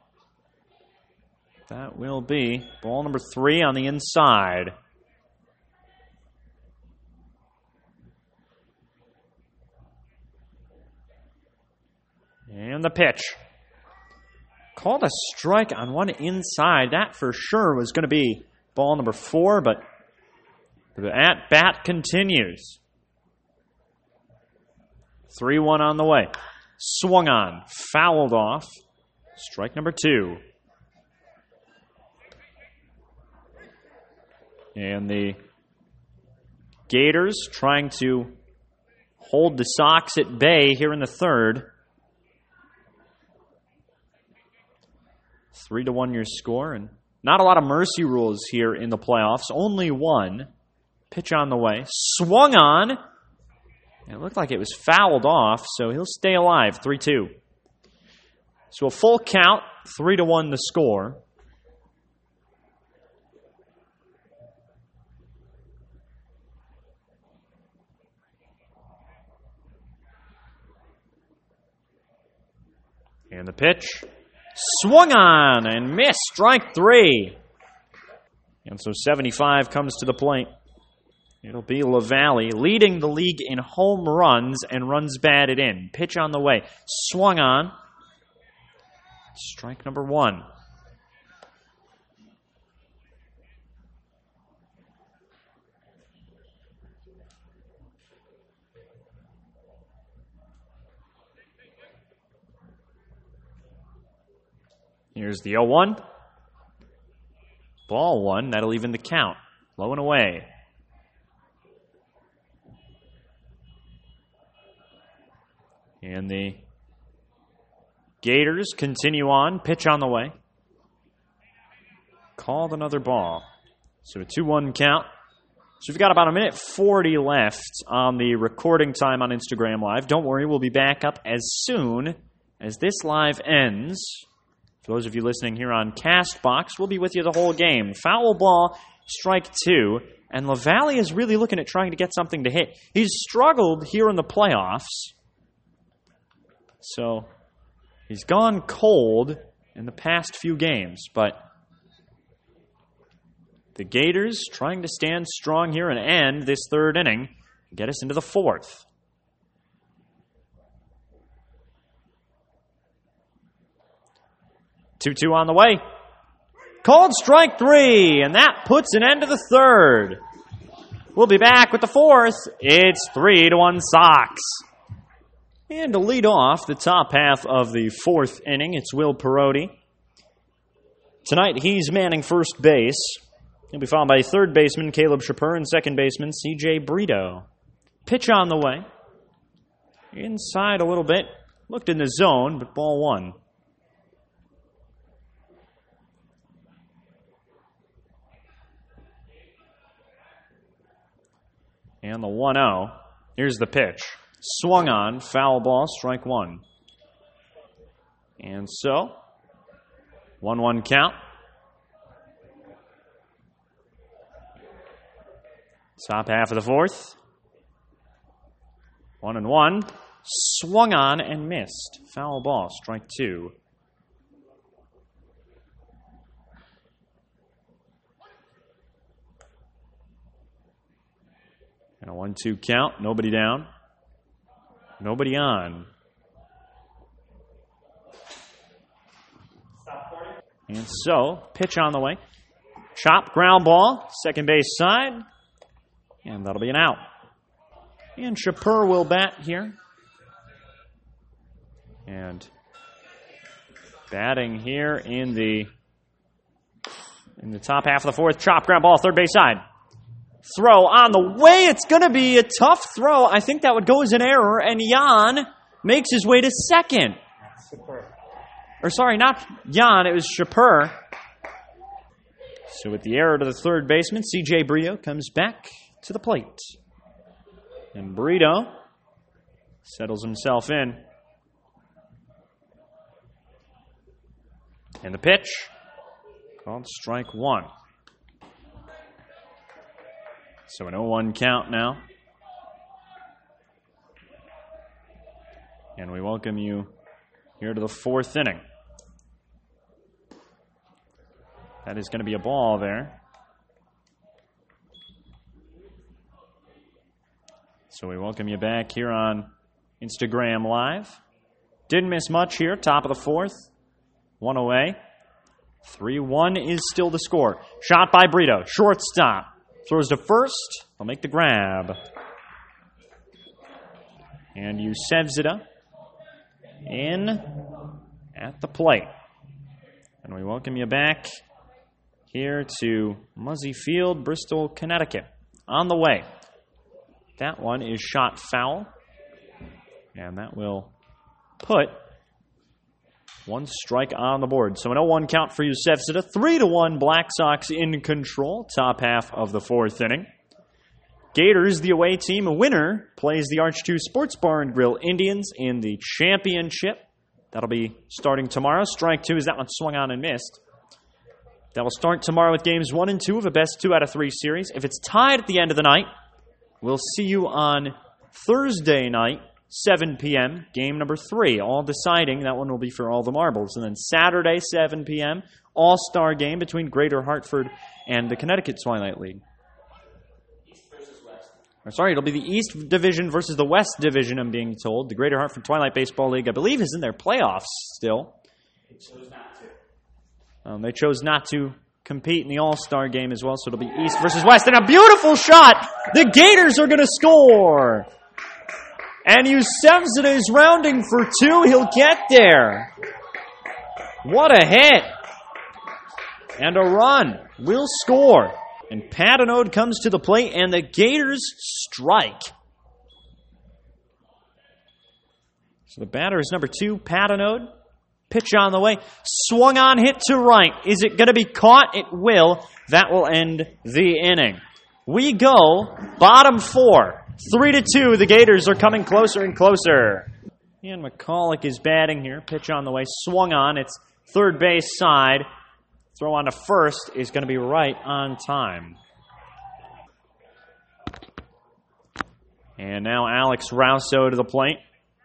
That will be ball number three on the inside. And the pitch. Called a strike on one inside. That for sure was going to be ball number four, but the at-bat continues. three one on the way. Swung on. Fouled off. Strike number two. And the Gators trying to hold the Sox at bay here in the third. Three to one your score, and not a lot of mercy rules here in the playoffs. Only one. Pitch on the way. Swung on. It looked like it was fouled off, so he'll stay alive. three two. So a full count. Three to one the score. And the pitch. Swung on and missed. Strike three. And so seventy-five comes to the plate. It'll be LaValle leading the league in home runs and runs batted in. Pitch on the way. Swung on. Strike number one. Here's the oh one. Ball one. That'll even the count. Low and away. And the Gators continue on. Pitch on the way. Called another ball. So a two one count. So we've got about a minute forty left on the recording time on Instagram Live. Don't worry, we'll be back up as soon as this live ends. For those of you listening here on CastBox, we'll be with you the whole game. Foul ball, strike two. And LaValle is really looking at trying to get something to hit. He's struggled here in the playoffs. So he's gone cold in the past few games. But the Gators trying to stand strong here and end this third inning. Get us into the fourth. two two on the way. Called strike three, and that puts an end to the third. We'll be back with the fourth. It's three to one Sox. And to lead off the top half of the fourth inning, it's Will Perotti. Tonight, he's manning first base. He'll be followed by third baseman Caleb Shapur and second baseman C J Brito. Pitch on the way. Inside a little bit. Looked in the zone, but ball one. And the one oh. Here's the pitch. Swung on, foul ball, strike one. And so, one one count. Top half of the fourth. One and one. Swung on and missed. Foul ball, strike two. And a one two count. Nobody down. Nobody on. And so, pitch on the way. Chop, ground ball, second base side. And that'll be an out. And Shapur will bat here. And batting here in the in the top half of the fourth. Chop, ground ball, third base side. Throw on the way. It's going to be a tough throw. I think that would go as an error. And Jan makes his way to second. Or sorry, not Jan. It was Shapur. So with the error to the third baseman, C J Brito comes back to the plate. And Brito settles himself in. And the pitch, called strike one. So an oh one count now. And we welcome you here to the fourth inning. That is going to be a ball there. So we welcome you back here on Instagram Live. Didn't miss much here, top of the fourth. One away. three one is still the score. Shot by Brito, shortstop. Throws to first. They'll make the grab. And Yusevzida in at the plate. And we welcome you back here to Muzzy Field, Bristol, Connecticut. On the way. That one is shot foul. And that will put one strike on the board. So an oh one count for Yusevzida. three to one Black Sox in control. Top half of the fourth inning. Gators, the away team. A winner plays the Arch two Sports Bar and Grill Indians in the championship. That'll be starting tomorrow. Strike two is that one swung on and missed. That will start tomorrow with games one and two of a best two out of three series. If it's tied at the end of the night, we'll see you on Thursday night, seven p.m., game number three. All deciding, that one will be for all the marbles. And then Saturday, seven p.m., all-star game between Greater Hartford and the Connecticut Twilight League. East versus West. Or sorry, it'll be the East Division versus the West Division, I'm being told. The Greater Hartford Twilight Baseball League, I believe, is in their playoffs still. They chose not to. Um, they chose not to compete in the All-Star game as well, so it'll be East versus West. And a beautiful shot! The Gators are going to score! And Yusevzida is rounding for two. He'll get there. What a hit. And a run. Will score. And Patenaude comes to the plate, and the Gators strike. So the batter is number two, Patenaude. Pitch on the way. Swung on, hit to right. Is it going to be caught? It will. That will end the inning. We go bottom four. Three to two. The Gators are coming closer and closer. And McCulloch is batting here. Pitch on the way. Swung on. It's third base side. Throw on to first is going to be right on time. And now Alex Rousso to the plate.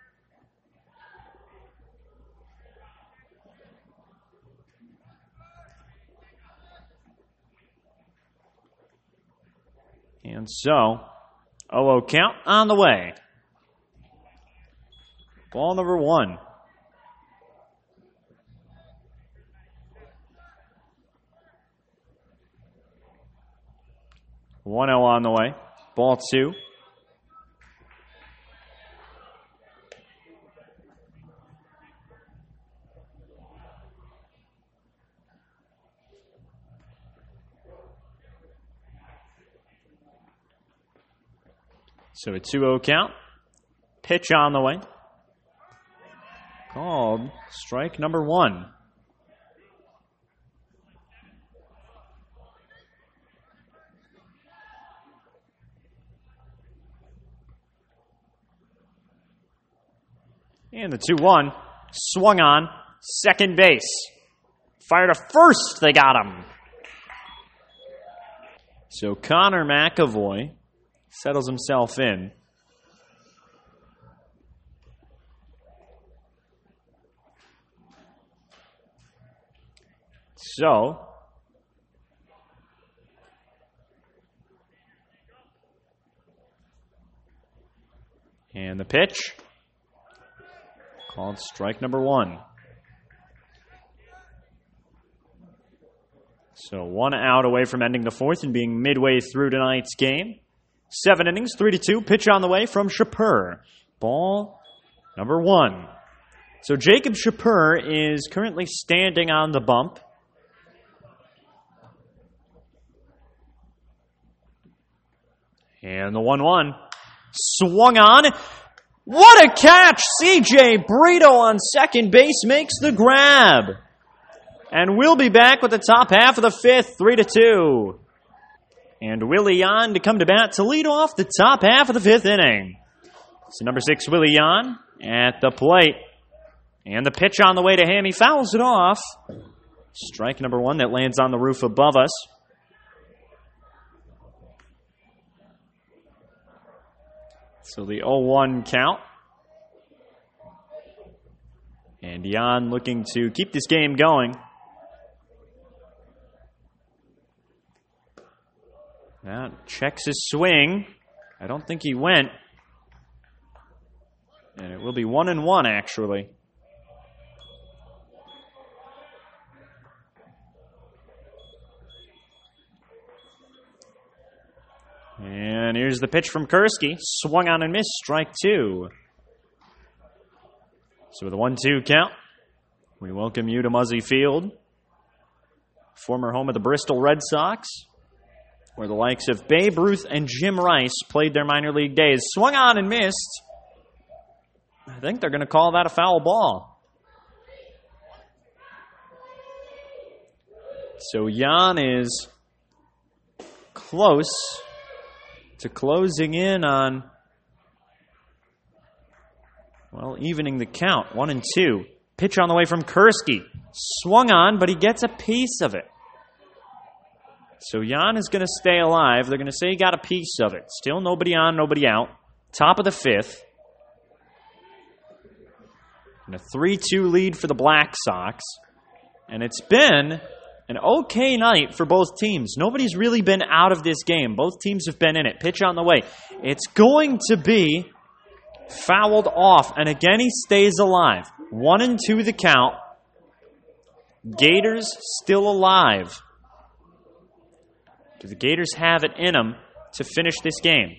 And so, oh oh count on the way. Ball number one. one oh on the way. Ball two. So a two oh count. Pitch on the way. Called strike number one. And the two one. Swung on. Second base. Fired a first. They got him. So Connor McAvoy settles himself in. So, and the pitch, called strike number one. So one out away from ending the fourth and being midway through tonight's game. Seven innings, three to two. Pitch on the way from Shapur. Ball number one. So Jacob Shapur is currently standing on the bump. And the one one. Swung on. What a catch! C J Brito on second base makes the grab. And we'll be back with the top half of the fifth, three to two. And Willie Yan to come to bat to lead off the top half of the fifth inning. So number six, Willie Yan at the plate. And the pitch on the way to him. He fouls it off. Strike number one that lands on the roof above us. So the oh one count. And Yan looking to keep this game going. Now checks his swing. I don't think he went. And it will be one and one, actually. And here's the pitch from Kursky. Swung on and missed. Strike two. So with a one two count, we welcome you to Muzzy Field, former home of the Bristol Red Sox, where the likes of Babe Ruth and Jim Rice played their minor league days. Swung on and missed. I think they're going to call that a foul ball. So Yan is close to closing in on, well, evening the count. One and two. Pitch on the way from Kursky. Swung on, but he gets a piece of it. So Yan is going to stay alive. They're going to say he got a piece of it. Still nobody on, nobody out. Top of the fifth. And a three two lead for the Black Sox. And it's been an okay night for both teams. Nobody's really been out of this game. Both teams have been in it. Pitch on the way. It's going to be fouled off. And again, he stays alive. One and two the count. Gators still alive. Do the Gators have it in them to finish this game?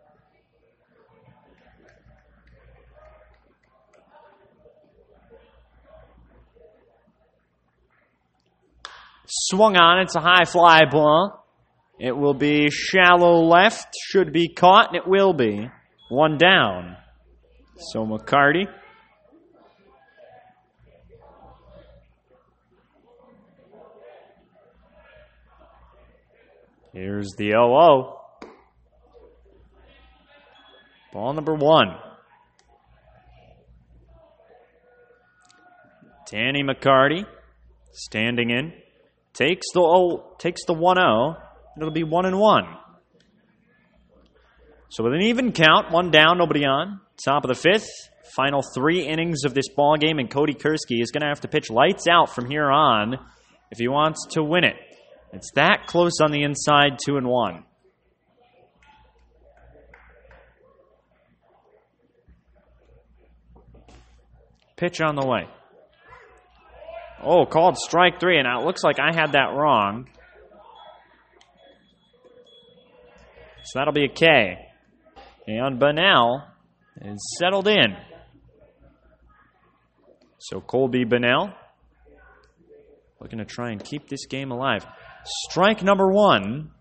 Swung on. It's a high fly ball. It will be shallow left. Should be caught, and it will be. One down. So McCarty. Here's the oh oh. Ball number one. Danny McCarty standing in. Takes the oh, takes the one oh. It'll be one and one. So with an even count, one down, nobody on. Top of the fifth. Final three innings of this ball game, and Cody Kursky is going to have to pitch lights out from here on if he wants to win it. It's that close on the inside, two and one. Pitch on the way. Oh, called strike three, and it looks like I had that wrong. So that'll be a K. And Bunnell is settled in. So Colby Bunnell looking to try and keep this game alive. Strike number one.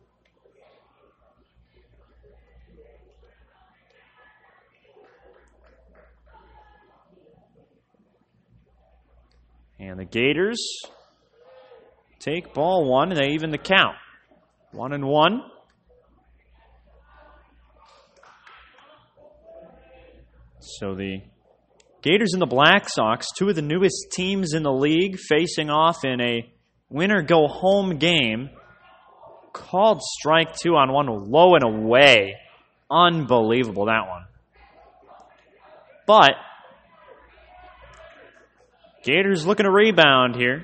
And the Gators take ball one, and they even the count. One and one. So the Gators and the Black Sox, two of the newest teams in the league, facing off in a winner-go-home game. Called strike two on one, low and away. Unbelievable, that one. But Gators looking to rebound here.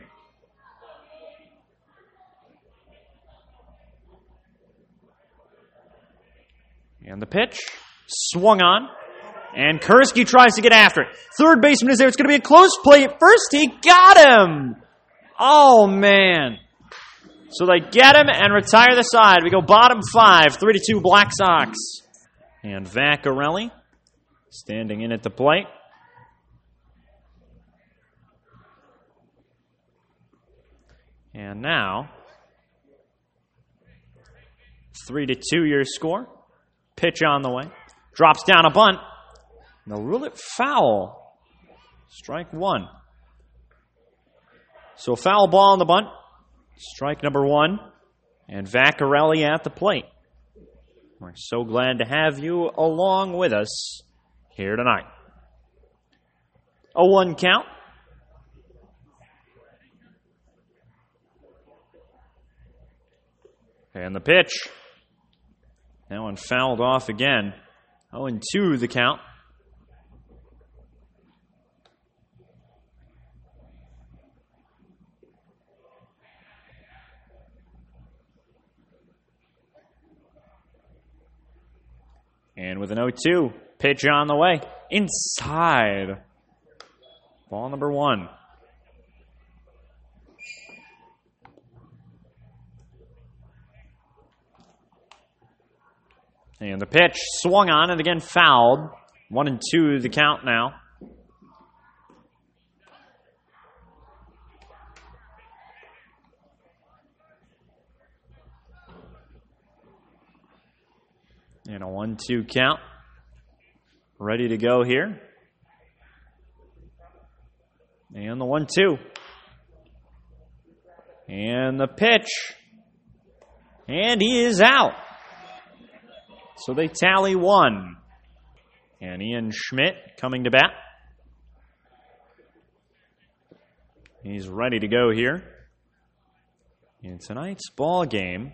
And the pitch swung on. And Kursky tries to get after it. Third baseman is there. It's going to be a close play. At first, he got him. Oh, man. So they get him and retire the side. We go bottom five, three to two Black Sox. And Vaccarelli standing in at the plate. And now, three to two your score. Pitch on the way. Drops down a bunt. And they'll rule it foul. Strike one. So foul ball on the bunt. Strike number one. And Vaccarelli at the plate. We're so glad to have you along with us here tonight. oh one count. And the pitch. That one fouled off again. oh and two the count. And with an oh two, pitch on the way. Inside. Ball number one. And the pitch swung on and again fouled. One and two the count now. And a one two count. Ready to go here. And the one two. And the pitch. And he is out. So they tally one. And Ian Schmidt coming to bat. He's ready to go here. In tonight's ball game.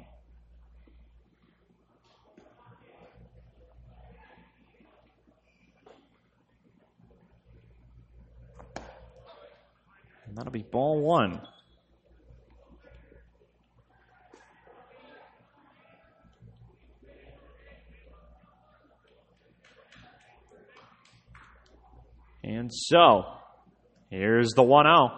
And that'll be ball one. And so, here's the one oh.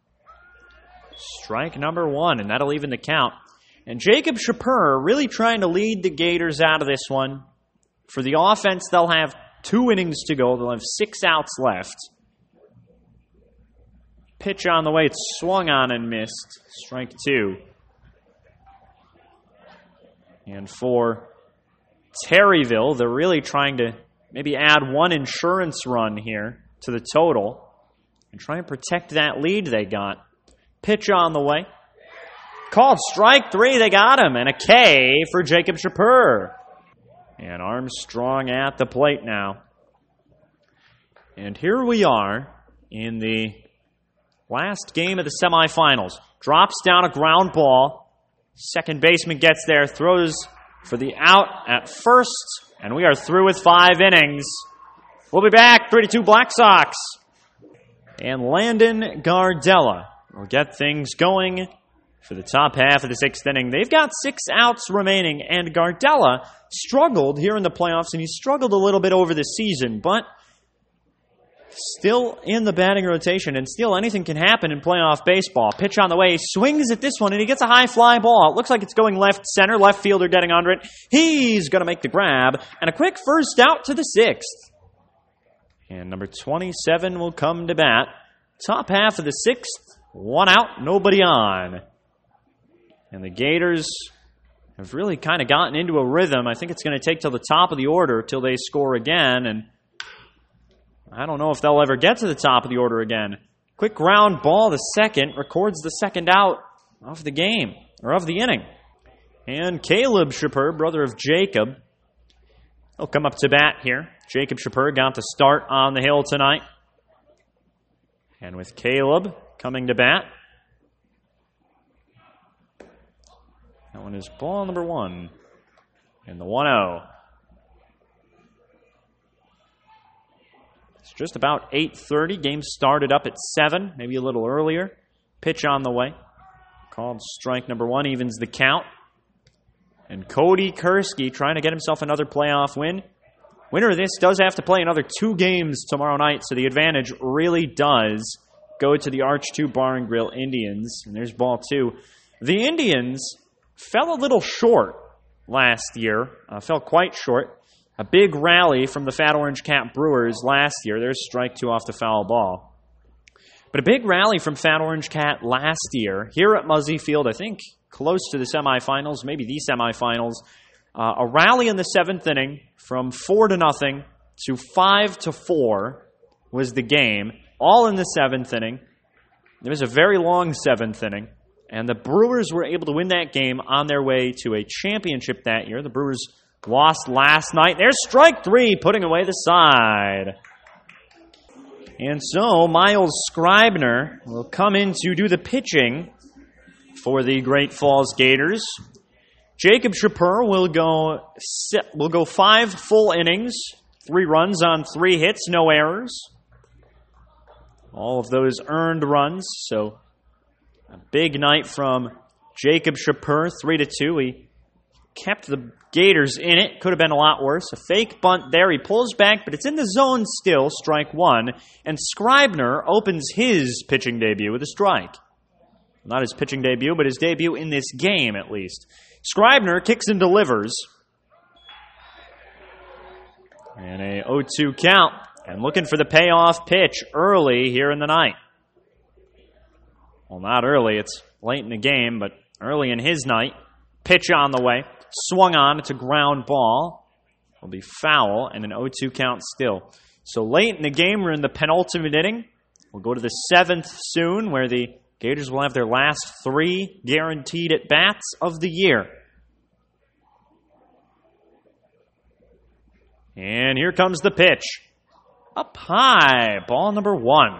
Strike number one, and that'll even the count. And Jacob Chapur really trying to lead the Gators out of this one. For the offense, they'll have two innings to go. They'll have six outs left. Pitch on the way. It's swung on and missed. Strike two. And for Terryville, they're really trying to maybe add one insurance run here to the total and try and protect that lead they got. Pitch on the way. Called strike three. They got him. And a K for Jacob Chapur. And Armstrong at the plate now. And here we are in the last game of the semifinals. Drops down a ground ball. Second baseman gets there, throws for the out at first, and we are through with five innings. We'll be back, three to two Black Sox. And Landon Gardella will get things going for the top half of the sixth inning. They've got six outs remaining, and Gardella struggled here in the playoffs, and he struggled a little bit over the season, but still in the batting rotation, and still anything can happen in playoff baseball. Pitch on the way, swings at this one, and he gets a high fly ball. It looks like it's going left center, left fielder getting under it. He's going to make the grab, and a quick first out to the sixth. And number twenty-seven will come to bat. Top half of the sixth, one out, nobody on. And the Gators have really kind of gotten into a rhythm. I think it's going to take till the top of the order till they score again, and I don't know if they'll ever get to the top of the order again. Quick ground ball, the second, records the second out of the game, or of the inning. And Caleb Shapur, brother of Jacob, he'll come up to bat here. Jacob Shapur got the start on the hill tonight. And with Caleb coming to bat, that one is ball number one in the one oh. It's just about eight thirty. Game started up at seven, maybe a little earlier. Pitch on the way. Called strike number one, evens the count. And Cody Kursky trying to get himself another playoff win. Winner of this does have to play another two games tomorrow night, so the advantage really does go to the Arch two Bar and Grill Indians. And there's ball two. The Indians fell a little short last year, uh, fell quite short. A big rally from the Fat Orange Cat Brewers last year. There's strike two off the foul ball. But a big rally from Fat Orange Cat last year here at Muzzy Field, I think close to the semifinals, maybe the semifinals. Uh, a rally in the seventh inning from four to nothing to five to four was the game, all in the seventh inning. It was a very long seventh inning, and the Brewers were able to win that game on their way to a championship that year. The Brewers lost last night. There's strike three, putting away the side. And so Miles Scribner will come in to do the pitching for the Great Falls Gators. Jacob Shapur will go will go five full innings, three runs on three hits, no errors. All of those earned runs, so a big night from Jacob Shapur, three to two. He kept the Gators in it. Could have been a lot worse. A fake bunt there. He pulls back, but it's in the zone still, strike one. And Scribner opens his pitching debut with a strike. Not his pitching debut, but his debut in this game, at least. Scribner kicks and delivers. And a oh two count. And looking for the payoff pitch early here in the night. Well, not early. It's late in the game, but early in his night. Pitch on the way. Swung on. It's a ground ball. It'll be foul and an oh two count still. So late in the game, we're in the penultimate inning. We'll go to the seventh soon, where the Gators will have their last three guaranteed at-bats of the year. And here comes the pitch. Up high, ball number one.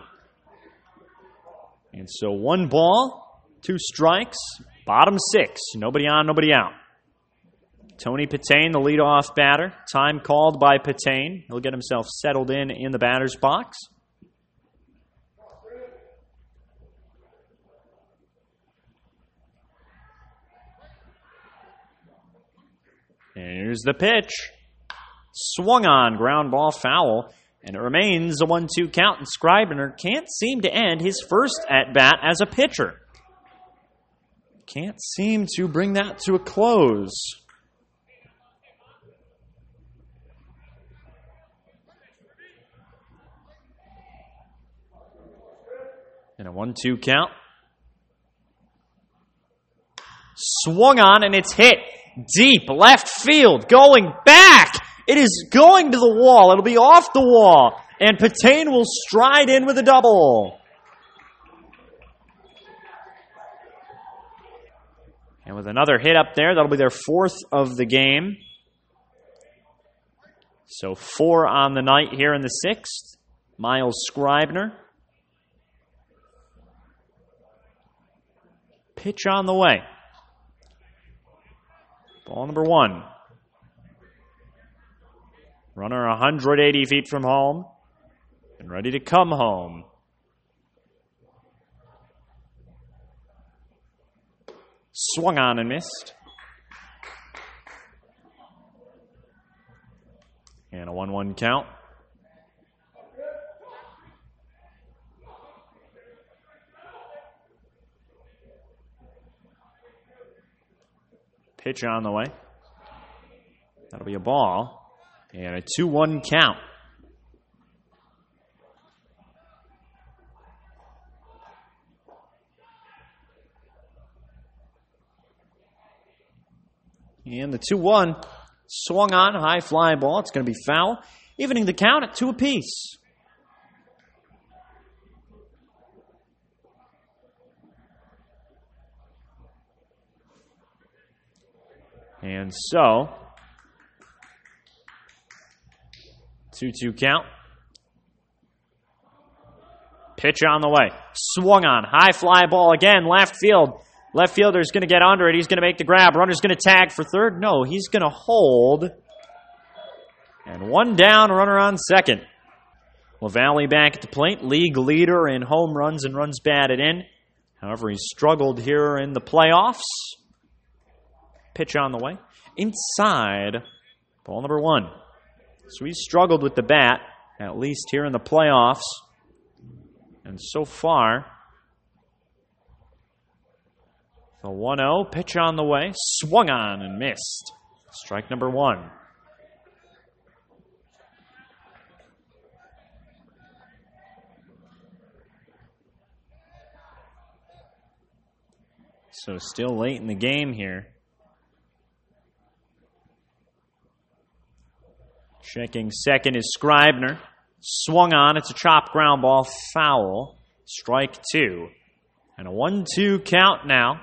And so one ball, two strikes, bottom six. Nobody on, nobody out. Tony Patain, the leadoff batter. Time called by Patain. He'll get himself settled in in the batter's box. Here's the pitch. Swung on, ground ball foul, and it remains a one two count, and Scribner can't seem to end his first at-bat as a pitcher. Can't seem to bring that to a close. And a one two count. Swung on, and it's hit. Deep left field, going back. It is going to the wall. It'll be off the wall. And Patain will stride in with a double. And with another hit up there, that'll be their fourth of the game. So four on the night here in the sixth. Miles Scribner. Pitch on the way. Ball number one. Runner one hundred eighty feet from home and ready to come home. Swung on and missed. And a one one count. Pitch on the way. That'll be a ball. And a two one count. And the two one swung on, high fly ball. It's going to be foul, evening the count at two apiece. And so, two two count. Pitch on the way. Swung on, high fly ball again, left field. Left fielder's going to get under it. He's going to make the grab. Runner's going to tag for third. No, he's going to hold. And one down, runner on second. LaValle back at the plate. League leader in home runs and runs batted in. However, he struggled here in the playoffs. Pitch on the way. Inside. Ball number one. So he struggled with the bat, at least here in the playoffs. And so far, the one oh, pitch on the way, swung on and missed. Strike number one. So still late in the game here. Checking second is Scribner. Swung on, it's a chopped ground ball, foul. Strike two. And a one two count now.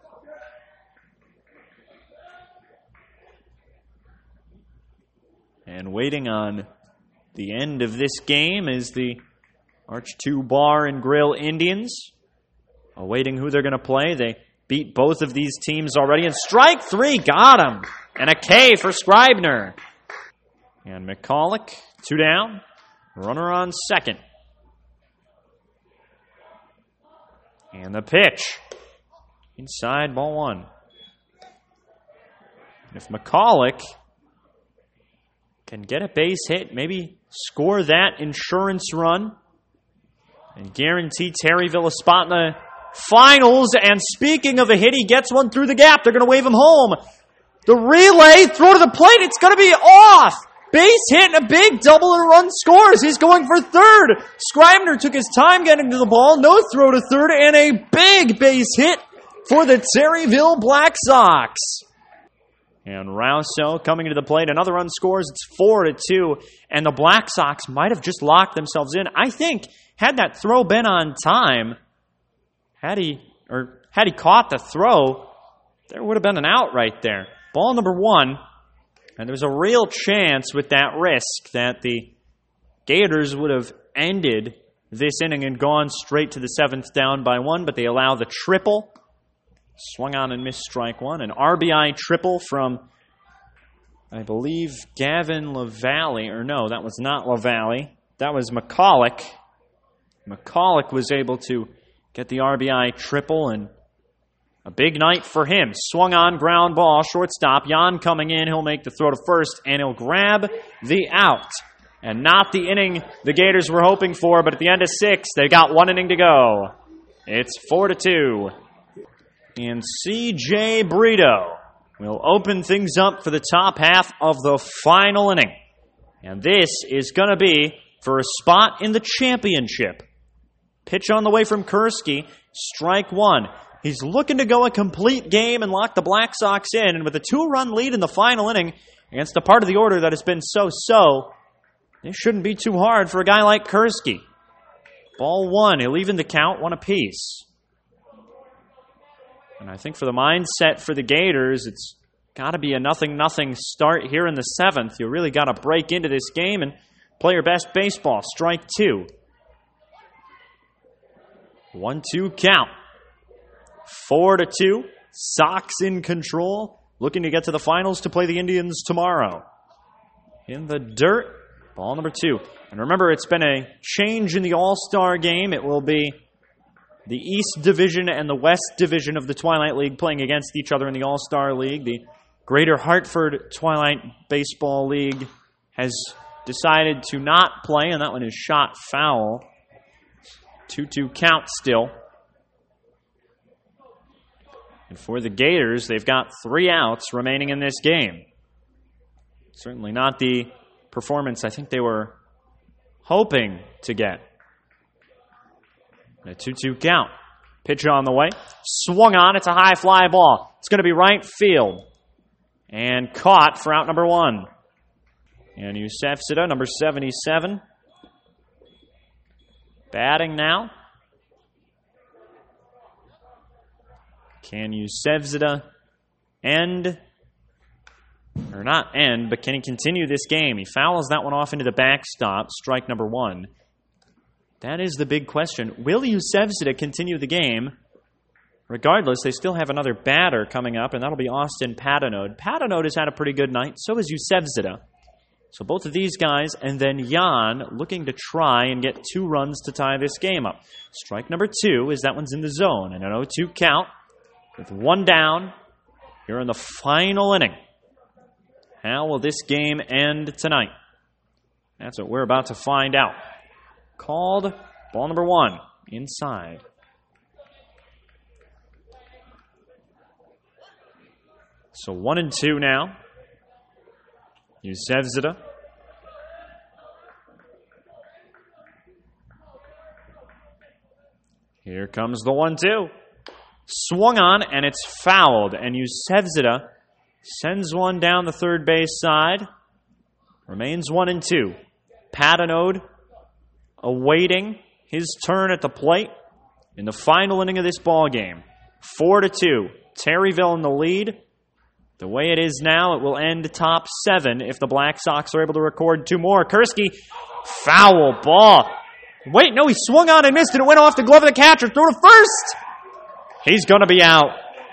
And waiting on the end of this game is the Arch two Bar and Grill Indians. Awaiting who they're going to play. They beat both of these teams already. And strike three, got him. And a K for Scribner. And McCulloch, two down. Runner on second. And the pitch. Inside, ball one. And if McCulloch can get a base hit, maybe score that insurance run, and guarantee Terryville a spot in the finals. And speaking of a hit, he gets one through the gap. They're going to wave him home. The relay, throw to the plate. It's going to be off. Base hit and a big double and run scores. He's going for third. Scribner took his time getting to the ball. No throw to third and a big base hit for the Terryville Black Sox. And Rousso coming to the plate. Another run scores. It's four to two. And the Black Sox might have just locked themselves in. I think had that throw been on time, had he or had he caught the throw, there would have been an out right there. Ball number one. And there was a real chance with that risk that the Gators would have ended this inning and gone straight to the seventh down by one, but they allow the triple. Swung on and missed strike one. An R B I triple from, I believe, Gavin LaValle. Or no, that was not LaValle. That was McCulloch. McCulloch was able to get the R B I triple, and a big night for him. Swung on, ground ball, shortstop. Jan coming in. He'll make the throw to first, and he'll grab the out. And not the inning the Gators were hoping for, but at the end of six, they got one inning to go. It's four to two. And C J Brito will open things up for the top half of the final inning. And this is going to be for a spot in the championship. Pitch on the way from Kursky. Strike one. He's looking to go a complete game and lock the Black Sox in. And with a two-run lead in the final inning against a part of the order that has been so-so, it shouldn't be too hard for a guy like Kursky. Ball one. He'll even the count, one apiece. And I think for the mindset for the Gators, it's got to be a nothing-nothing start here in the seventh. You really got to break into this game and play your best baseball. Strike two. one two count. Four to two. Sox in control. Looking to get to the finals to play the Indians tomorrow. In the dirt. Ball number two. And remember, it's been a change in the All-Star game. It will be the East Division and the West Division of the Twilight League playing against each other in the All-Star League. The Greater Hartford Twilight Baseball League has decided to not play, and that one is shot foul. two two count still. And for the Gators, they've got three outs remaining in this game. Certainly not the performance I think they were hoping to get. A two two count. Pitch on the way. Swung on. It's a high fly ball. It's going to be right field. And caught for out number one. And Yusefzada, number seventy-seven. Batting now. Can Yusefzada end, or not end, but can he continue this game? He fouls that one off into the backstop, strike number one. That is the big question. Will Yusefzada continue the game? Regardless, they still have another batter coming up, and that'll be Austin Patenaude. Patenaude has had a pretty good night. So has Yusefzada. So both of these guys, and then Jan looking to try and get two runs to tie this game up. Strike number two is that one's in the zone, and an oh two count with one down here in the final inning. How will this game end tonight? That's what we're about to find out. Called ball number one inside. So one and two now. Yusefzada. Here comes the one two. Swung on, and it's fouled. And Yusefzada sends one down the third base side. Remains one and two. Patenaude awaiting his turn at the plate in the final inning of this ball game. Four to two. Terryville in the lead. The way it is now, it will end top seven if the Black Sox are able to record two more. Kurski, foul ball. Wait, no, he swung on and missed it. It went off the glove of the catcher. Throw to first. He's going to be out.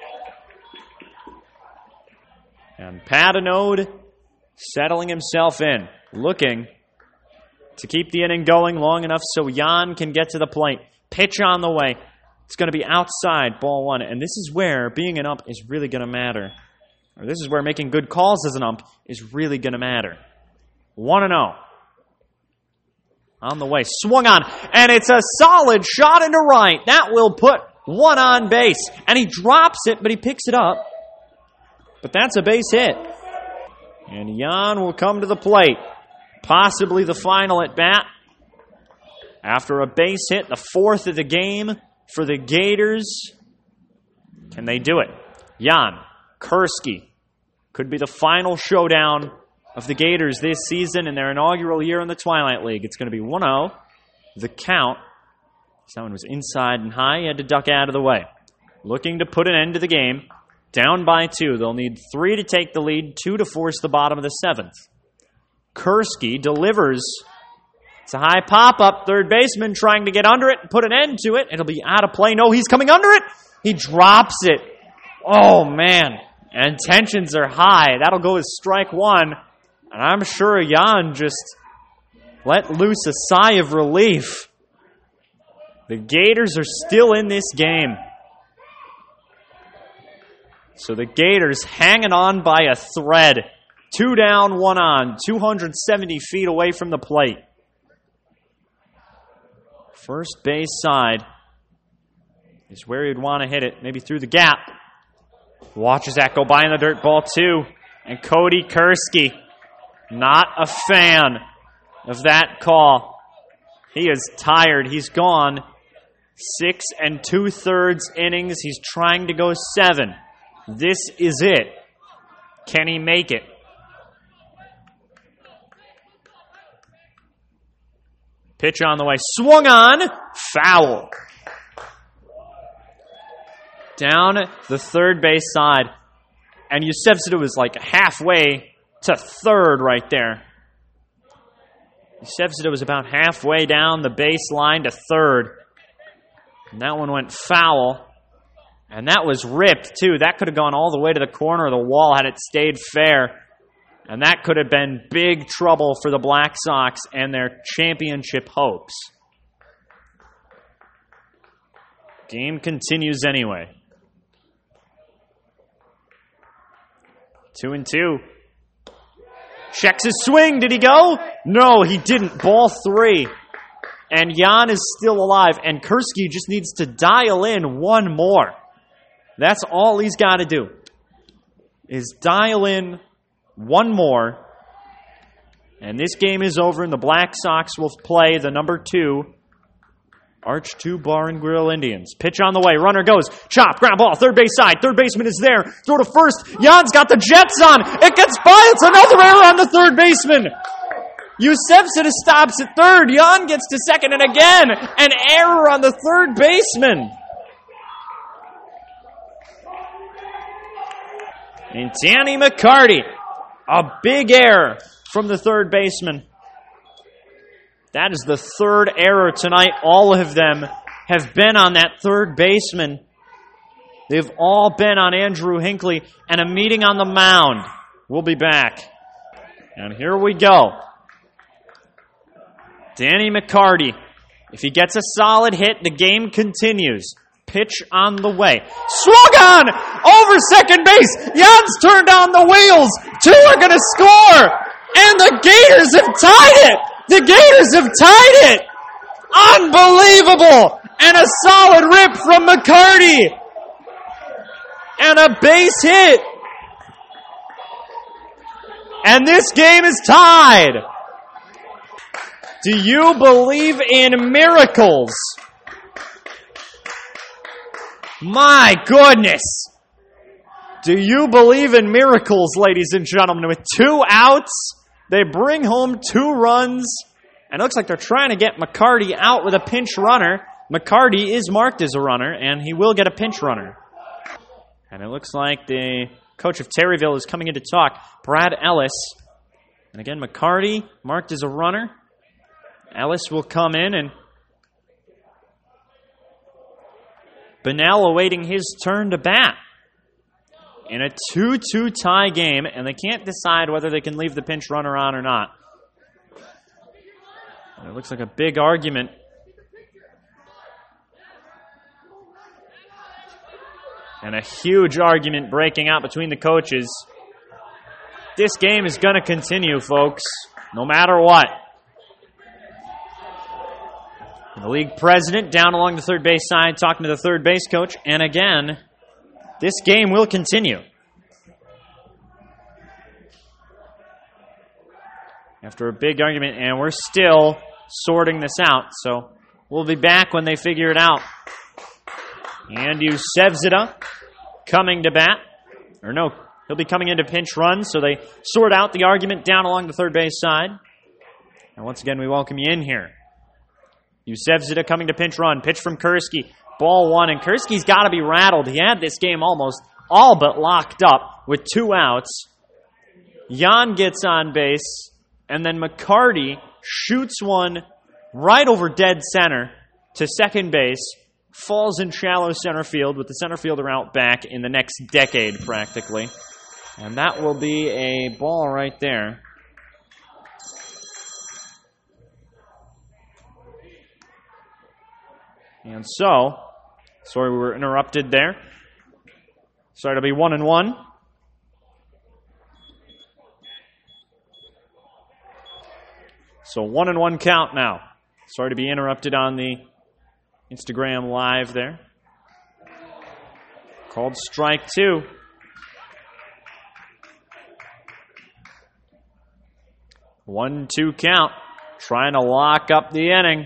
And Patenaude settling himself in, looking to keep the inning going long enough so Jan can get to the plate. Pitch on the way. It's going to be outside, ball one. And this is where being an ump is really going to matter. Or this is where making good calls as an ump is really going to matter. one and oh. On the way. Swung on. And it's a solid shot into right. That will put one on base. And he drops it, but he picks it up. But that's a base hit. And Jan will come to the plate. Possibly the final at bat. After a base hit, the fourth of the game for the Gators. Can they do it? Jan Kurski. Could be the final showdown of the Gators this season in their inaugural year in the Twilight League. It's going to be one oh. The count. Someone was inside and high. He had to duck out of the way. Looking to put an end to the game. Down by two. They'll need three to take the lead, two to force the bottom of the seventh. Kurski delivers. It's a high pop-up. Third baseman trying to get under it and put an end to it. It'll be out of play. No, he's coming under it. He drops it. Oh, man. And tensions are high. That'll go as strike one. And I'm sure Jan just let loose a sigh of relief. The Gators are still in this game. So the Gators hanging on by a thread. Two down, one on. two hundred seventy feet away from the plate. First base side is where you'd want to hit it. Maybe through the gap. Watches that go by in the dirt, ball two. And Cody Kurski, not a fan of that call. He is tired. He's gone six and two-thirds innings. He's trying to go seven. This is it. Can he make it? Pitch on the way. Swung on. Foul. Down the third base side. And Yusefzada was like halfway to third right there. Yusefzada was about halfway down the baseline to third. And that one went foul. And that was ripped, too. That could have gone all the way to the corner of the wall had it stayed fair. And that could have been big trouble for the Black Sox and their championship hopes. Game continues anyway. Two and two. Checks his swing. Did he go? No, he didn't. Ball three. And Jan is still alive. And Kurski just needs to dial in one more. That's all he's got to do, is dial in one more. And this game is over, and the Black Sox will play the number two Arch two Bar and Grill Indians. Pitch on the way. Runner goes. Chop. Ground ball. Third base side. Third baseman is there. Throw to first. Jan's got the Jets on. It gets by. It's another error on the third baseman. Yusevsida stops at third. Jan gets to second. And again, an error on the third baseman. And Danny McCarty. A big error from the third baseman. That is the third error tonight. All of them have been on that third baseman. They've all been on Andrew Hinckley, and a meeting on the mound. We'll be back. And here we go. Danny McCarty. If he gets a solid hit, the game continues. Pitch on the way. Swung on! Over second base! Jan's turned on the wheels! Two are going to score! And the Gators have tied it! The Gators have tied it! Unbelievable! And a solid rip from McCarty! And a base hit! And this game is tied! Do you believe in miracles? My goodness! Do you believe in miracles, ladies and gentlemen? With two outs, they bring home two runs, and it looks like they're trying to get McCarty out with a pinch runner. McCarty is marked as a runner, and he will get a pinch runner. And it looks like the coach of Terryville is coming in to talk, Brad Ellis. And again, McCarty marked as a runner. Ellis will come in, and Bunnell awaiting his turn to bat. In a two two tie game, and they can't decide whether they can leave the pinch runner on or not. And it looks like a big argument. And a huge argument breaking out between the coaches. This game is going to continue, folks, no matter what. And the league president down along the third base side talking to the third base coach. And again, this game will continue. After a big argument, and we're still sorting this out. So we'll be back when they figure it out. And Yusevsida coming to bat. Or no, he'll be coming into pinch run, so they sort out the argument down along the third base side. And once again, we welcome you in here. Yusevsida coming to pinch run. Pitch from Kursky. Ball one, and Kursky's got to be rattled. He had this game almost all but locked up with two outs. Jan gets on base, and then McCarty shoots one right over dead center to second base, falls in shallow center field with the center fielder out back in the next decade practically. And that will be a ball right there. And so, sorry we were interrupted there. Sorry to be one and one. So one and one count now. Sorry to be interrupted on the Instagram live there. Called strike two. One, two count. Trying to lock up the inning.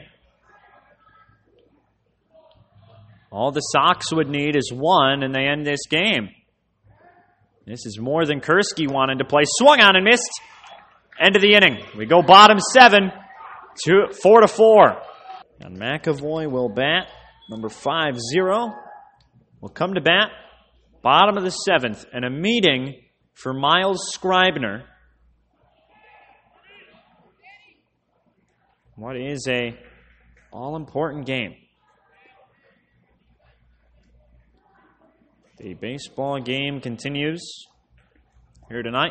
All the Sox would need is one, and they end this game. This is more than Kursky wanted to play. Swung on and missed. End of the inning. We go bottom seven, two, four to four. And McAvoy will bat. Number five zero will come to bat. Bottom of the seventh, and a meeting for Miles Scribner. What is a all-important game? The baseball game continues here tonight.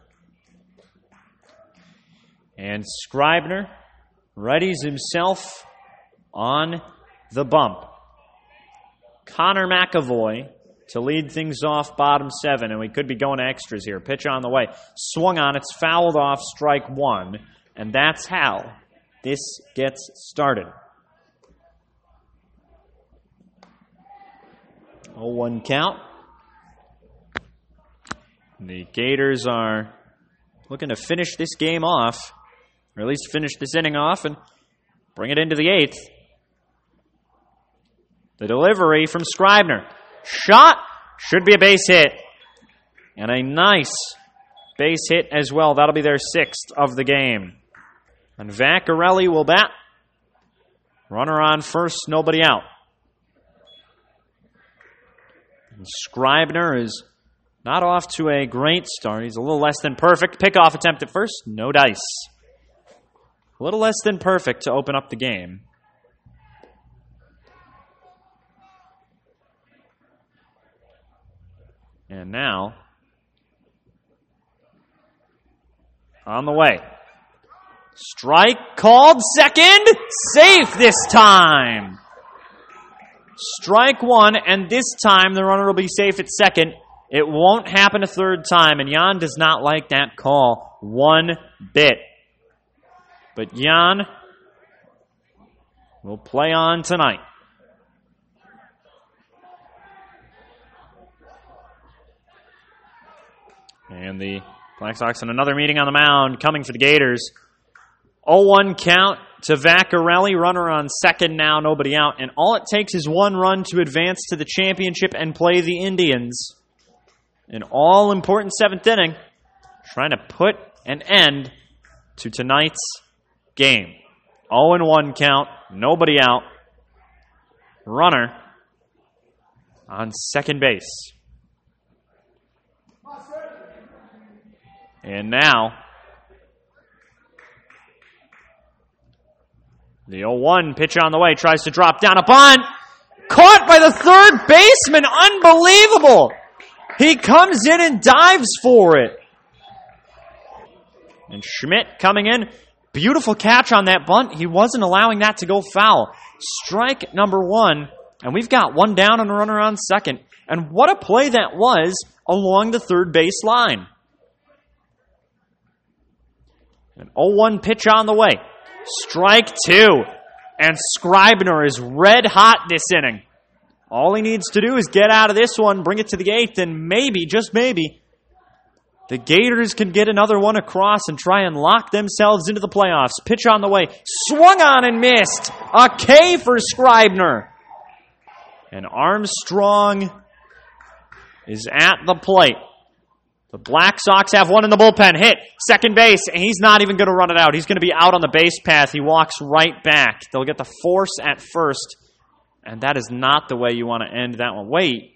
And Scribner readies himself on the bump. Connor McAvoy to lead things off bottom seven, and we could be going to extras here. Pitch on the way. Swung on, it's fouled off, strike one. And that's how this gets started. oh one count. The Gators are looking to finish this game off, or at least finish this inning off and bring it into the eighth. The delivery from Scribner. Shot. Should be a base hit. And a nice base hit as well. That'll be their sixth of the game. And Vaccarelli will bat. Runner on first, nobody out. And Scribner is not off to a great start. He's a little less than perfect. Pickoff attempt at first, no dice. A little less than perfect to open up the game. And now, on the way. Strike called, second, safe this time. Strike one, and this time the runner will be safe at second. It won't happen a third time, and Jan does not like that call one bit. But Jan will play on tonight. And the Black Sox in another meeting on the mound coming for the Gators. oh one count to Vaccarelli. Runner on second now, nobody out. And all it takes is one run to advance to the championship and play the Indians. An all-important seventh inning. Trying to put an end to tonight's game. oh one count, nobody out. Runner on second base. And now, the oh one pitch on the way, tries to drop down a bunt. Caught by the third baseman, unbelievable! He comes in and dives for it. And Schmidt coming in, beautiful catch on that bunt. He wasn't allowing that to go foul. Strike number one, and we've got one down and a runner on second. And what a play that was along the third base line. An oh one pitch on the way. Strike two. And Scribner is red hot this inning. All he needs to do is get out of this one, bring it to the eighth, and maybe, just maybe, the Gators can get another one across and try and lock themselves into the playoffs. Pitch on the way. Swung on and missed. A K for Scribner. And Armstrong is at the plate. The Black Sox have one in the bullpen. Hit. Second base. And he's not even going to run it out. He's going to be out on the base path. He walks right back. They'll get the force at first. And that is not the way you want to end that one. Wait.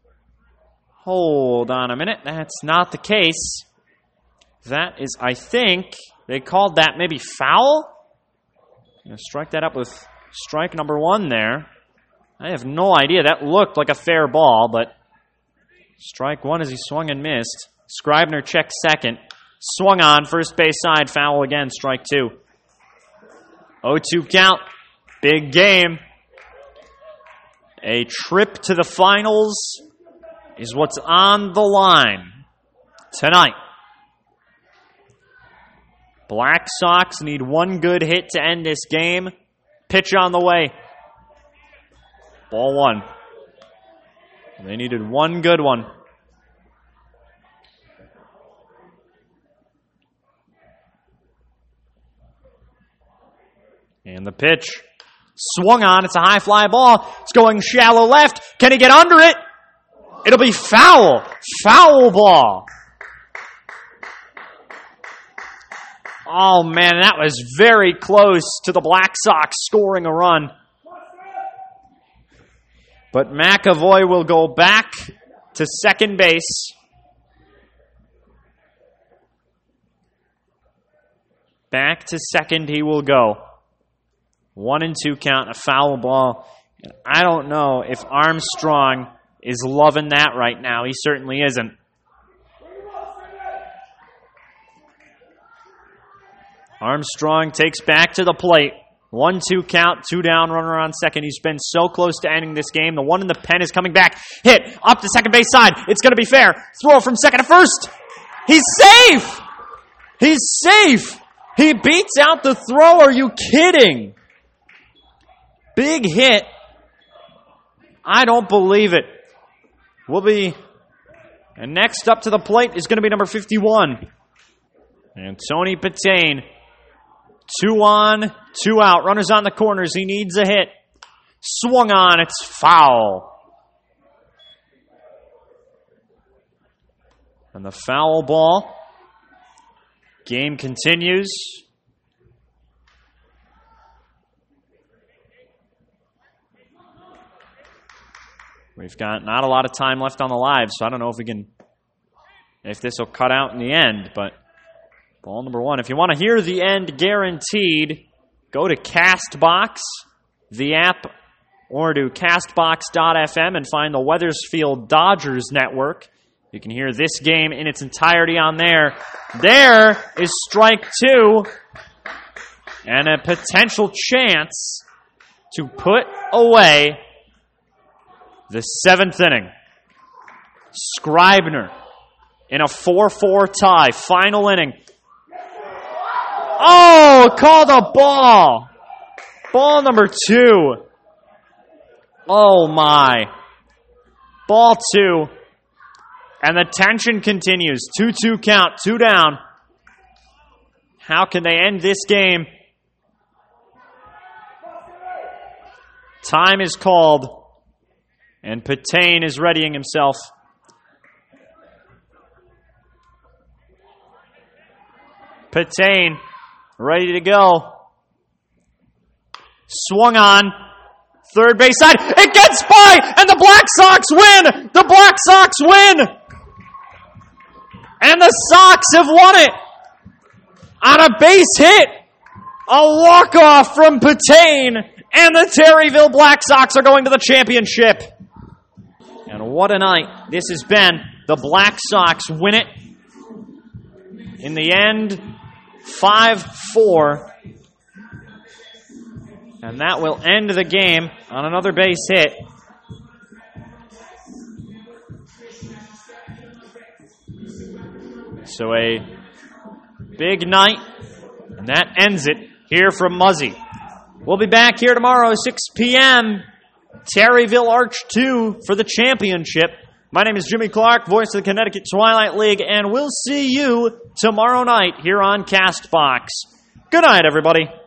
Hold on a minute. That's not the case. That is, I think, they called that maybe foul? I'm going to strike that up with strike number one there. I have no idea. That looked like a fair ball, but strike one as he swung and missed. Scribner checks second. Swung on, first base side, foul again, strike two. oh two count. Big game. A trip to the finals is what's on the line tonight. Black Sox need one good hit to end this game. Pitch on the way. Ball one. They needed one good one. And the pitch. Swung on. It's a high fly ball. It's going shallow left. Can he get under it? It'll be foul. Foul ball. Oh, man, that was very close to the Black Sox scoring a run. But McAvoy will go back to second base. Back to second he will go. One and two count, a foul ball. And I don't know if Armstrong is loving that right now. He certainly isn't. Armstrong takes back to the plate. One, two count, two down, runner on second. He's been so close to ending this game. The one in the pen is coming back. Hit up the second base side. It's going to be fair. Throw from second to first. He's safe. He's safe. He beats out the throw. Are you kidding? Big hit. I don't believe it. We'll be And next up to the plate is going to be number fifty-one. And Tony Patain. Two on, two out. Runners on the corners. He needs a hit. Swung on. It's foul. And the foul ball. Game continues. We've got not a lot of time left on the live, so I don't know if we can, if this will cut out in the end, but ball number one. If you want to hear the end guaranteed, go to CastBox, the app, or to castbox dot f m and find the Wethersfield Dodgers network. You can hear this game in its entirety on there. There is strike two and a potential chance to put away the seventh inning. Scribner in a four four tie. Final inning. Oh, called a ball. Ball number two. Oh, my. Ball two. And the tension continues. two two count. Two down. How can they end this game? Time is called. And Patain is readying himself. Patain, ready to go. Swung on. Third base side. It gets by! And the Black Sox win! The Black Sox win! And the Sox have won it! On a base hit! A walk-off from Patain! And the Terryville Black Sox are going to the championship! And what a night this has been. The Black Sox win it. In the end, five four. And that will end the game on another base hit. So a big night. And that ends it here from Muzzy. We'll be back here tomorrow, six p.m. Terryville Arch two for the championship. My name is Jimmy Clark, voice of the Connecticut Twilight League, and we'll see you tomorrow night here on CastBox. Good night, everybody.